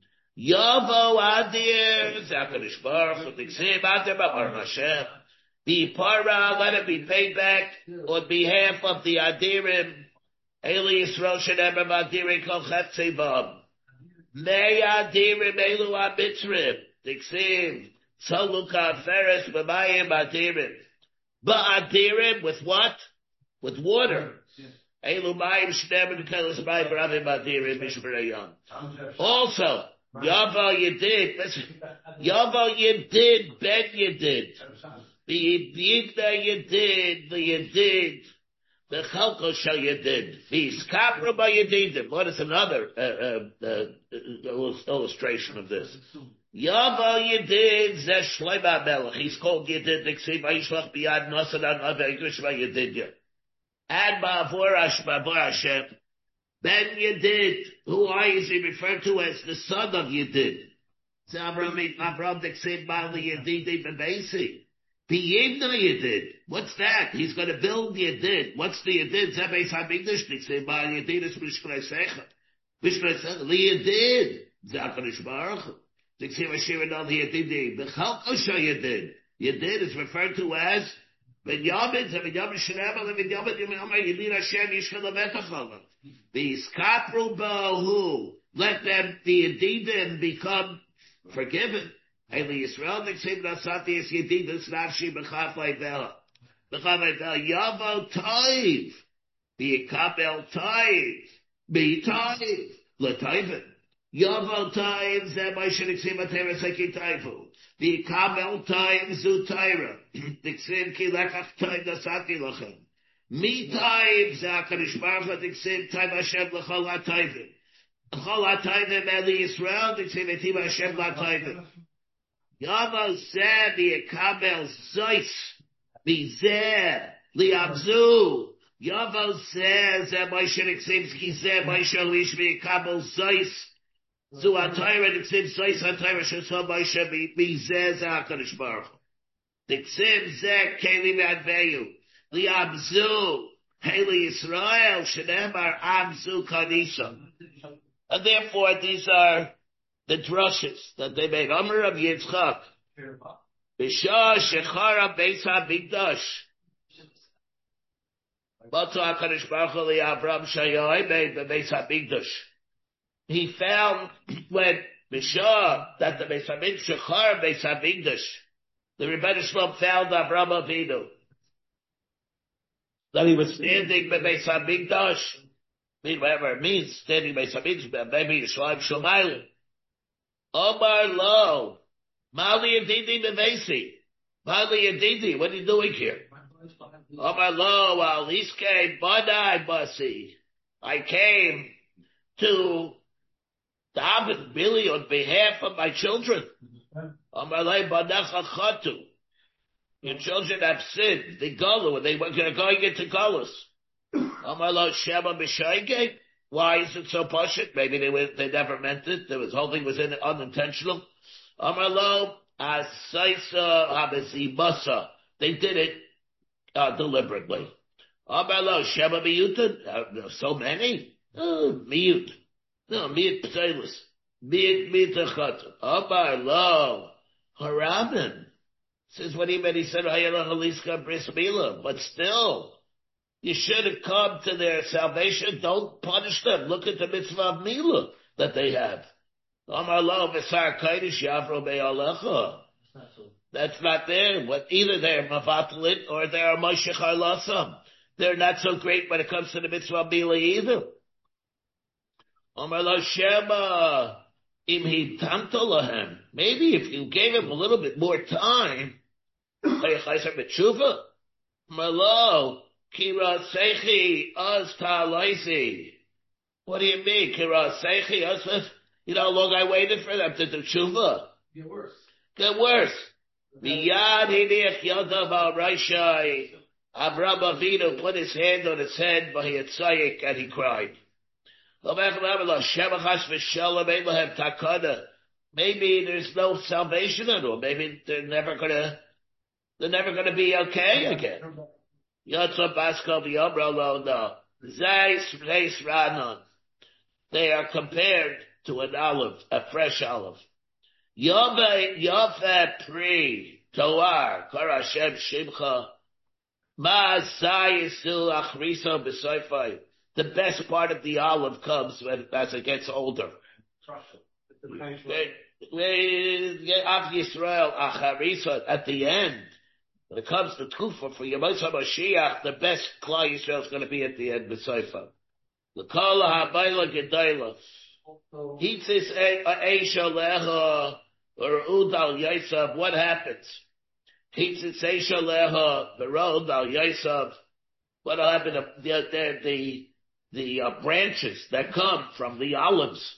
[SPEAKER 2] Yavo Adir, Zakarish Baruch, Nixim Adir, Ba'ar Hashem. The para, let it be paid back on behalf of the Adirim. Eli Yisrael Shenemem Adirim Kol Chetzevam. Mei Adirim Elu Amitzrim. Dixim. Soluka Feres B'mayim Adirim. Ba'adirim with what? With water. Elu Mayim Shenemem Kelis Mayim B'ravim Adirim Mishmerayon. Also, Yavo Yedid. Listen. Yavo Yedid. Ben Yedid. The Yigda Yedid, the Yedid, the Chalko Shal Yedid, the Skapra by Yedidim. What is another uh, uh, uh, illustration of this? Yava Yedid Zeh Shlomo Melech. He's called Yedid. Niksiv Vayishlach Biyad Nasan An Avegrish by Yedidya. And Ba'avor Hashem, Ben Yedid. Who is he referred to as the son of Yedid? Zabram Avram Niksiv Ba'al Yedid B'Beisi. The Yevna Yedid. What's that? He's going to build the Yedid. What's the Yedid? Zabeis HaMikdash. They say, "Ba Yedid is Mishkei Secha." Mishkei Secha. The Yedid. Zakarish Baruch. They say, "Vashir Adal Yedid." The Chalko Shal Yedid. Yedid is referred to as When Yabit, when Yabit Shnebel, when Yabit Yomar Yidin Hashem Yishkel Avetachol. The Skapru Bahu, let them the Yedidim become forgiven. Eli Yisrael Nixim Nasati Is Yedidus Nafshi B'chaf Leibel. B'chaf Leibel Yavo Toiv. Be Kapel Toiv. Be Toiv. L'Toivin. Yavo Toiv Zeh Moshe Nixim Atera Seki Toivu. Be Kapel Toiv Zu Toira. Nixim Ki Lechach Toiv Nasati Lachem. Mi Toiv Zeh HaKadosh Baruch Hu Nixim Toiv Hashem L'chol HaToivim. L'chol HaToivim Eli Yisrael Nixim Etiv Hashem L'Toivim. Yavo Zeh Be Kapel Zois. Be Zeh Liabzu. Yavo says that Moshe Nixim Ki Zeh Moshe Lish Be Kapel Zois. Zu HaToira Nixim Zois HaToira Shesol Moshe Be Zeh Zeh HaKadosh Baruch Hu. Nixim Zeh Keli Me'adveyu. Liabzu. Heli Yisrael Shenemar Abzu Kadisha. And therefore these are the drushes that they made. Amr of Yitzchak. B'shah Shechara Beis HaMikdash. Batu HaKadosh Baruch Hu Li'Avram Shayoi made Beis HaMikdash. He found when B'shah that the Beis HaMikdash Shechara Beis HaMikdash, the Rebbeinu Shalom found Avram Avinu, that he was standing Beis HaMikdash. Mean whatever it means, standing Beis HaMikdash, maybe Yisrael Shomayim. Omar Lo, Mali Yedidi Bevesi, Mali Yedidi, what are you doing here? Omar Lo, Aliske Badai Basi. I came to daven really on behalf of my children. Omar Lo Badacha Chatu. Your children have sinned. They go, and they were going to go into Golos. Omar Lo Shema B'Shaygeg. Why is it so poshut? Maybe they were, they never meant it. There was whole thing was in, unintentional. Amar Lo Asaisa Abesibasa. They did it uh, deliberately. Amar Lo Shema Miyutin. Uh, so many. Oh, miyut. No, miyut p'teilis. Miyut mitachat. Amar Lo Haramin. Says what he meant. He said Hayala Haliska Bris Mila. But still. You should have come to their salvation. Don't punish them. Look at the mitzvah of Mila that they have. That's not there. What, either they're Mavatalin or they're Moshe Charlasam. They're not so great when it comes to the mitzvah of Mila either. Maybe if you gave him a little bit more time, Malo. Kira Sechi Az Talaisi. What do you mean? Kira Sechi Az? You know how long I waited for them to do tshuva?
[SPEAKER 3] Get worse.
[SPEAKER 2] Get worse. Miyad Hidich Yadav Al Raishai. Avram Avinu put his hand on his head by Yitzayik and he cried. Maybe there's no salvation at all. Maybe they're never gonna, they're never gonna be okay again. Yotza Baskov Yomrolo, no. Zeis Reis Ranon. They are compared to an olive, a fresh olive. Yove Yofe Pri Toar Kor Hashem Shimcha Ma Sayisu Achriso B'Soifai. The best part of the olive comes when as it gets older. Af Yisrael Acharisa at the end. When it comes to Kufa for Yemos HaMashiach, the best Klal Yisrael is going to be at the end, B'Seifa. L'kol ha'bayla gedayla. Hitzis eisha leha, or udal yasav, what happens? Hitzis eisha leha, berod al yasav. What will happen? The, the, the, the uh, branches that come from the olives.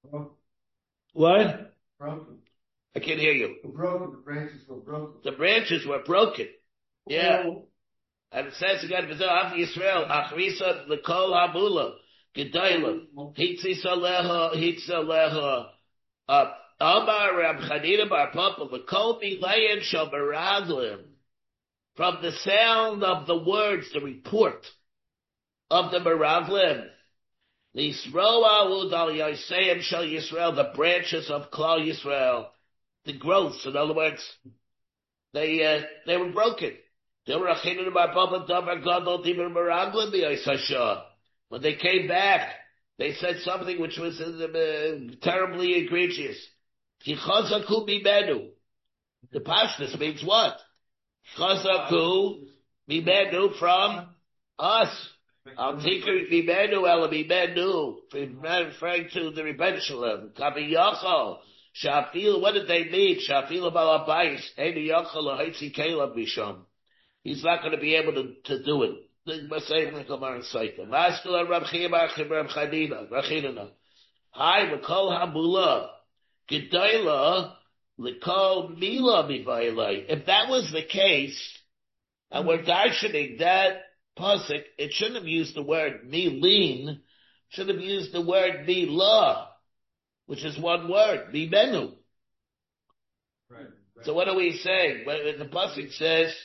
[SPEAKER 2] What?
[SPEAKER 4] Broken.
[SPEAKER 2] I can't hear you.
[SPEAKER 4] The broken, the branches were broken.
[SPEAKER 2] The branches were broken. Yeah. Oh. And it says again, Av Yisrael, Achrisa, L'kol Hamula, Gedayla, Hitzis Aleha, Hitz Aleha, Amar Rab Chanina Bar Papa, L'kol Milayan Shal Meraglim. From the sound of the words, the report of the Meraglim, L'Yisroa Udal Yisayim Shal Yisrael, the branches of Klal Yisrael, the growths, in other words, they, uh, they were broken. When they came back, they said something which was uh, terribly egregious. The pashtus means what? Chazaku mimenu from us. Al tikri mimenu ela mimenu, referring to the Rebbe Shalom. Kabi Yachal Shafil. What did they mean? Shafil balabais eni Yachal lahitzi kelab misham. He's not going to be able to, to do it. Hi, L'kol Habula, Gedayla, L'kol Mila Mivaylai. If that was the case, and we're darshaning that pasuk, it shouldn't have used the word milin, should have used the word mila, which is one word, mimenu. Right, right. So what are we saying? When the pasuk says,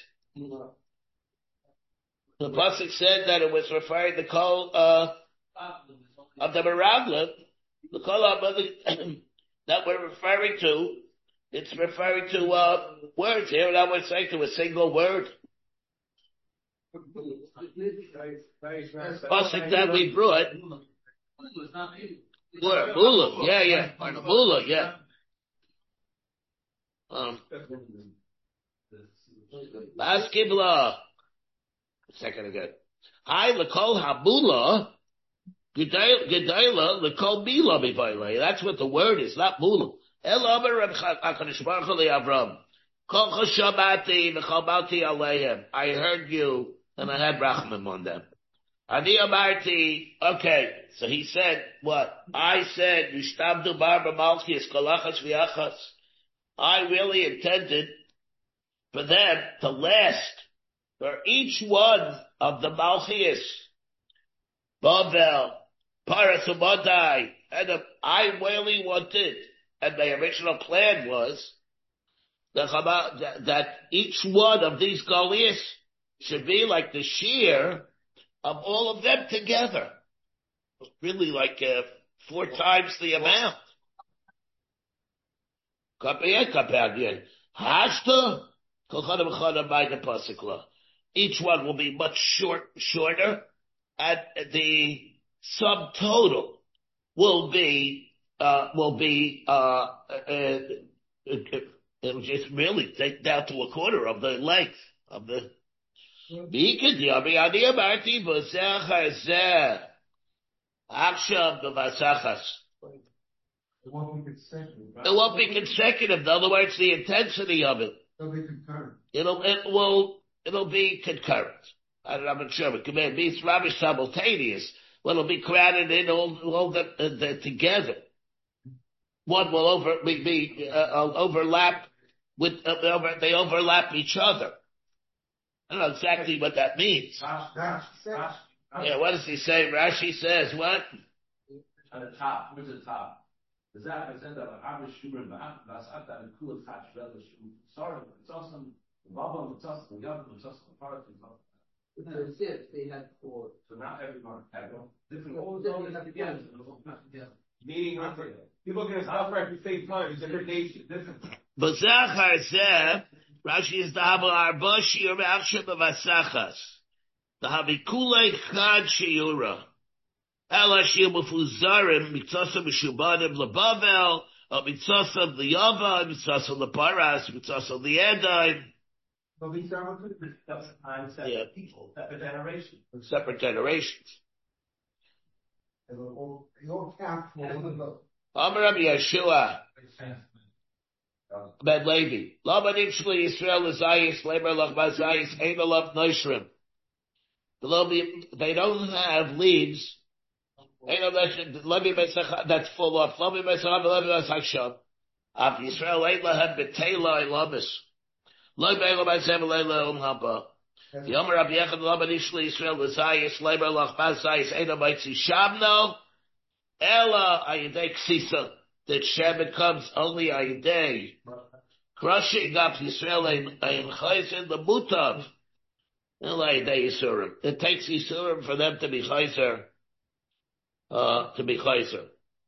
[SPEAKER 2] the pasuk said that it was referring to kol uh, of the meraglim, the kol that we're referring to. It's referring to uh, words here, and I was saying to a single word. Pasuk that we brought. Where Bula? Yeah, yeah, Bula, yeah. Um, Baskibla. A second ago. Hi, L'kol Habula, Gedayla, L'kol Mila Mivaylai. That's what the word is, not Mula. El Omer Reb HaKadosh Baruch Hu LeAvram. Kol Chashamati V'chalbalti Aleihem. I heard you, and I had Rachmim on them. Ani Amarti. Okay, so he said what? I said, Yishtamdu Bar B'Malchias Kolachas V'Yachas. I really intended for them to last. For each one of the Malchias, Bavel, Paras Umadai, and I really wanted, and my original plan was, that, that each one of these Goliaths should be like the shear of all of them together. Really like uh, four times the amount. Hashta, each one will be much short, shorter, and the subtotal will be, uh, will be, uh, uh, it will just really take down to a quarter of the length of the,
[SPEAKER 4] It won't be consecutive. Right?
[SPEAKER 2] It won't be consecutive. In other words, the intensity of it.
[SPEAKER 4] It'll be concurrent.
[SPEAKER 2] It'll, it will, it'll be concurrent. I don't, I'm not sure, but it means rather simultaneous. Well, it'll be crowded in all, all the, uh, the, together. One will over, be, be uh, overlap with, uh, over, they overlap each other. I don't know exactly what that means. Yeah, what does he say? Rashi says what?
[SPEAKER 5] At the top, where's the top? Does that represent that I'm Shumer that's at that cool attach rather sorry, it's awesome. The bubble it's awesome, the other it's awesome, part of it's awesome.
[SPEAKER 3] That's it, they had four.
[SPEAKER 5] So now everyone had different
[SPEAKER 3] all together.
[SPEAKER 5] Meaning people can stop at the same time, it's different nation, different.
[SPEAKER 2] But Zachar said Rashi is the Habal Arba Shiur Me'achshav B'Vasachas. The Habikulei Chad Shiura. Ela Shiur Mefuzarim Mitzasam Mishubadim LeBavel, or Mitzasam L'Yava, Mitzasam LeParas, Mitzasam L'Yadayim.
[SPEAKER 4] But these are
[SPEAKER 5] that's time separate yeah. people, separate generations.
[SPEAKER 2] Separate generations.
[SPEAKER 4] They all, they all count for one another.
[SPEAKER 2] Amar Rabbi Yeshua Ben Levi. Lama Nitchli Yisrael L'Zayis, Leber Lach B'Zayis, Ein Olav Noishrim. They don't have leaves. That's full of. Lama Metzach, Lama Metzach Sham. Av Yisrael Ein Lahem B'Teilai Lamis. Lo Be'elo B'Zem Le'Le Um Haba. Yomer Rabbi Yechon Lama Nitchli Yisrael L'Zayis, Leber Lach B'Zayis, Ein Olav Shamno. Ella Ayidei Ksisa. That Shabbat comes only Ayidei. Crushing up Yisrael Ein Chayzer the Mutav. Ella Ayidei Yisurim. It takes Yisurim for them to be Chayzer. Uh, to be Chayzer.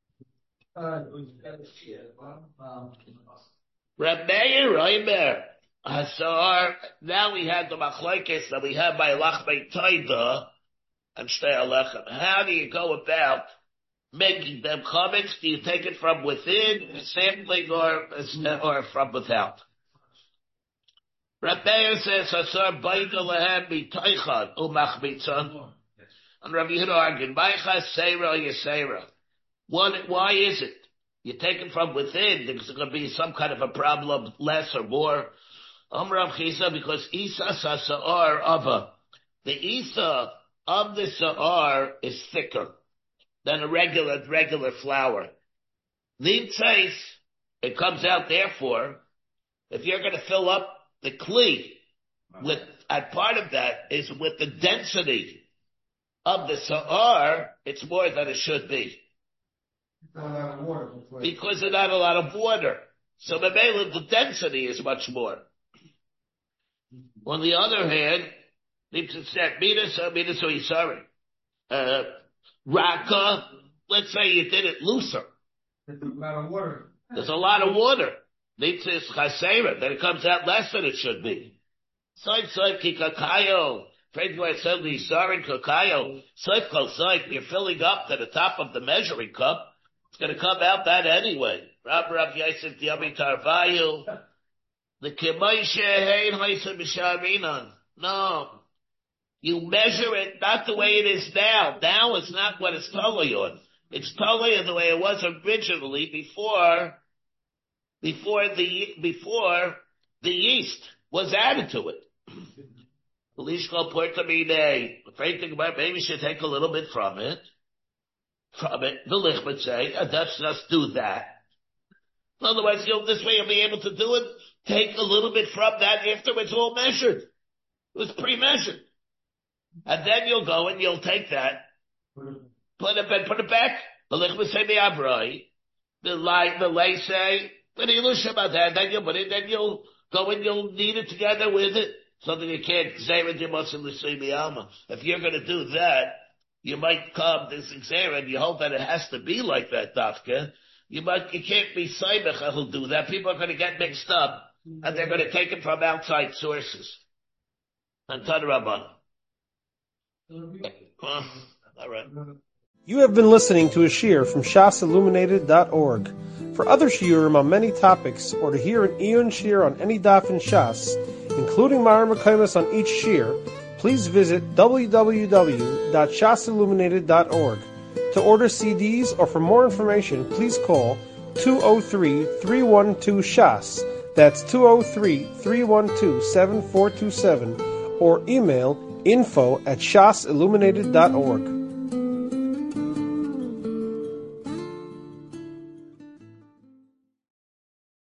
[SPEAKER 2] Reb Meir Reimer. Uh, so our, now we have the machlokes that we have by Lachmei Taida and Shtei Alechem. How do you go about making them chametz? Do you take it from within, sampling, or or from without? Rabbeinu says, "Asar baita lehem b'taychad umachmitzan." And Rabbi Yehuda argued, "Ma'achas seira yesera." One, why is it? You take it from within. There's going to be some kind of a problem, less or more. Amrav Chisa, because Isa sa'ar ava. The Isa of the sa'ar is thicker than a regular, regular flour. Nimtzais, it comes out therefore, if you're going to fill up the kli with, and part of that is with the density of the sa'ar, it's more than it should be.
[SPEAKER 4] Not a lot of water.
[SPEAKER 2] Because there's not a lot of water. So the the density is much more. On the other hand, Nimtzais said, Midas or Midas or Yisari. Uh, Raka, let's say you did it looser.
[SPEAKER 4] There's a lot of water.
[SPEAKER 2] There's a lot of water. Nitzis chasera, then it comes out less than it should be. Soif soif ki kakayo. Afraid you are suddenly sorry kakayo. Soif kol soif, you're filling up to the top of the measuring cup. It's going to come out that anyway. Rab Rav Yosef Diami Tarvayu. The Kimoishe Hein Hoysa B'Sharinan. No. You measure it not the way it is now. Now it's not what it's totally on. It's totally the way it was originally before, before the, before the yeast was added to it. Lishko Portamine. Afraid thing about maybe you should take a little bit from it. From it. The Lich would say, and let's just do that. Otherwise, you'll, this way you'll be able to do it. Take a little bit from that after it's all measured. It was pre-measured. And then you'll go and you'll take that, put it, put it back. The Lich would say, the Abrai. The lay, the lay say, then you'll about that, then you'll put it, then you'll go and you'll knead it together with it. Something you can't say with your muscle alma. If you're going to do that, you might come this exam and you hope that it has to be like that, Dafka. You might, you can't be Saibach who'll do that. People are going to get mixed up and they're going to take it from outside sources. And Tadrabban. Uh, all right.
[SPEAKER 1] You have been listening to a shiur from shas illuminated dot org. For other shiurim on many topics, or to hear an Iyun shiur on any daf in Shas, including Ma'ar Mekaymas on each shiur, please visit w w w dot shas illuminated dot org. To order C Ds or for more information, please call two oh three, three one two, shas. That's two oh three, three one two, seven four two seven, or email info at shas illuminated dot org.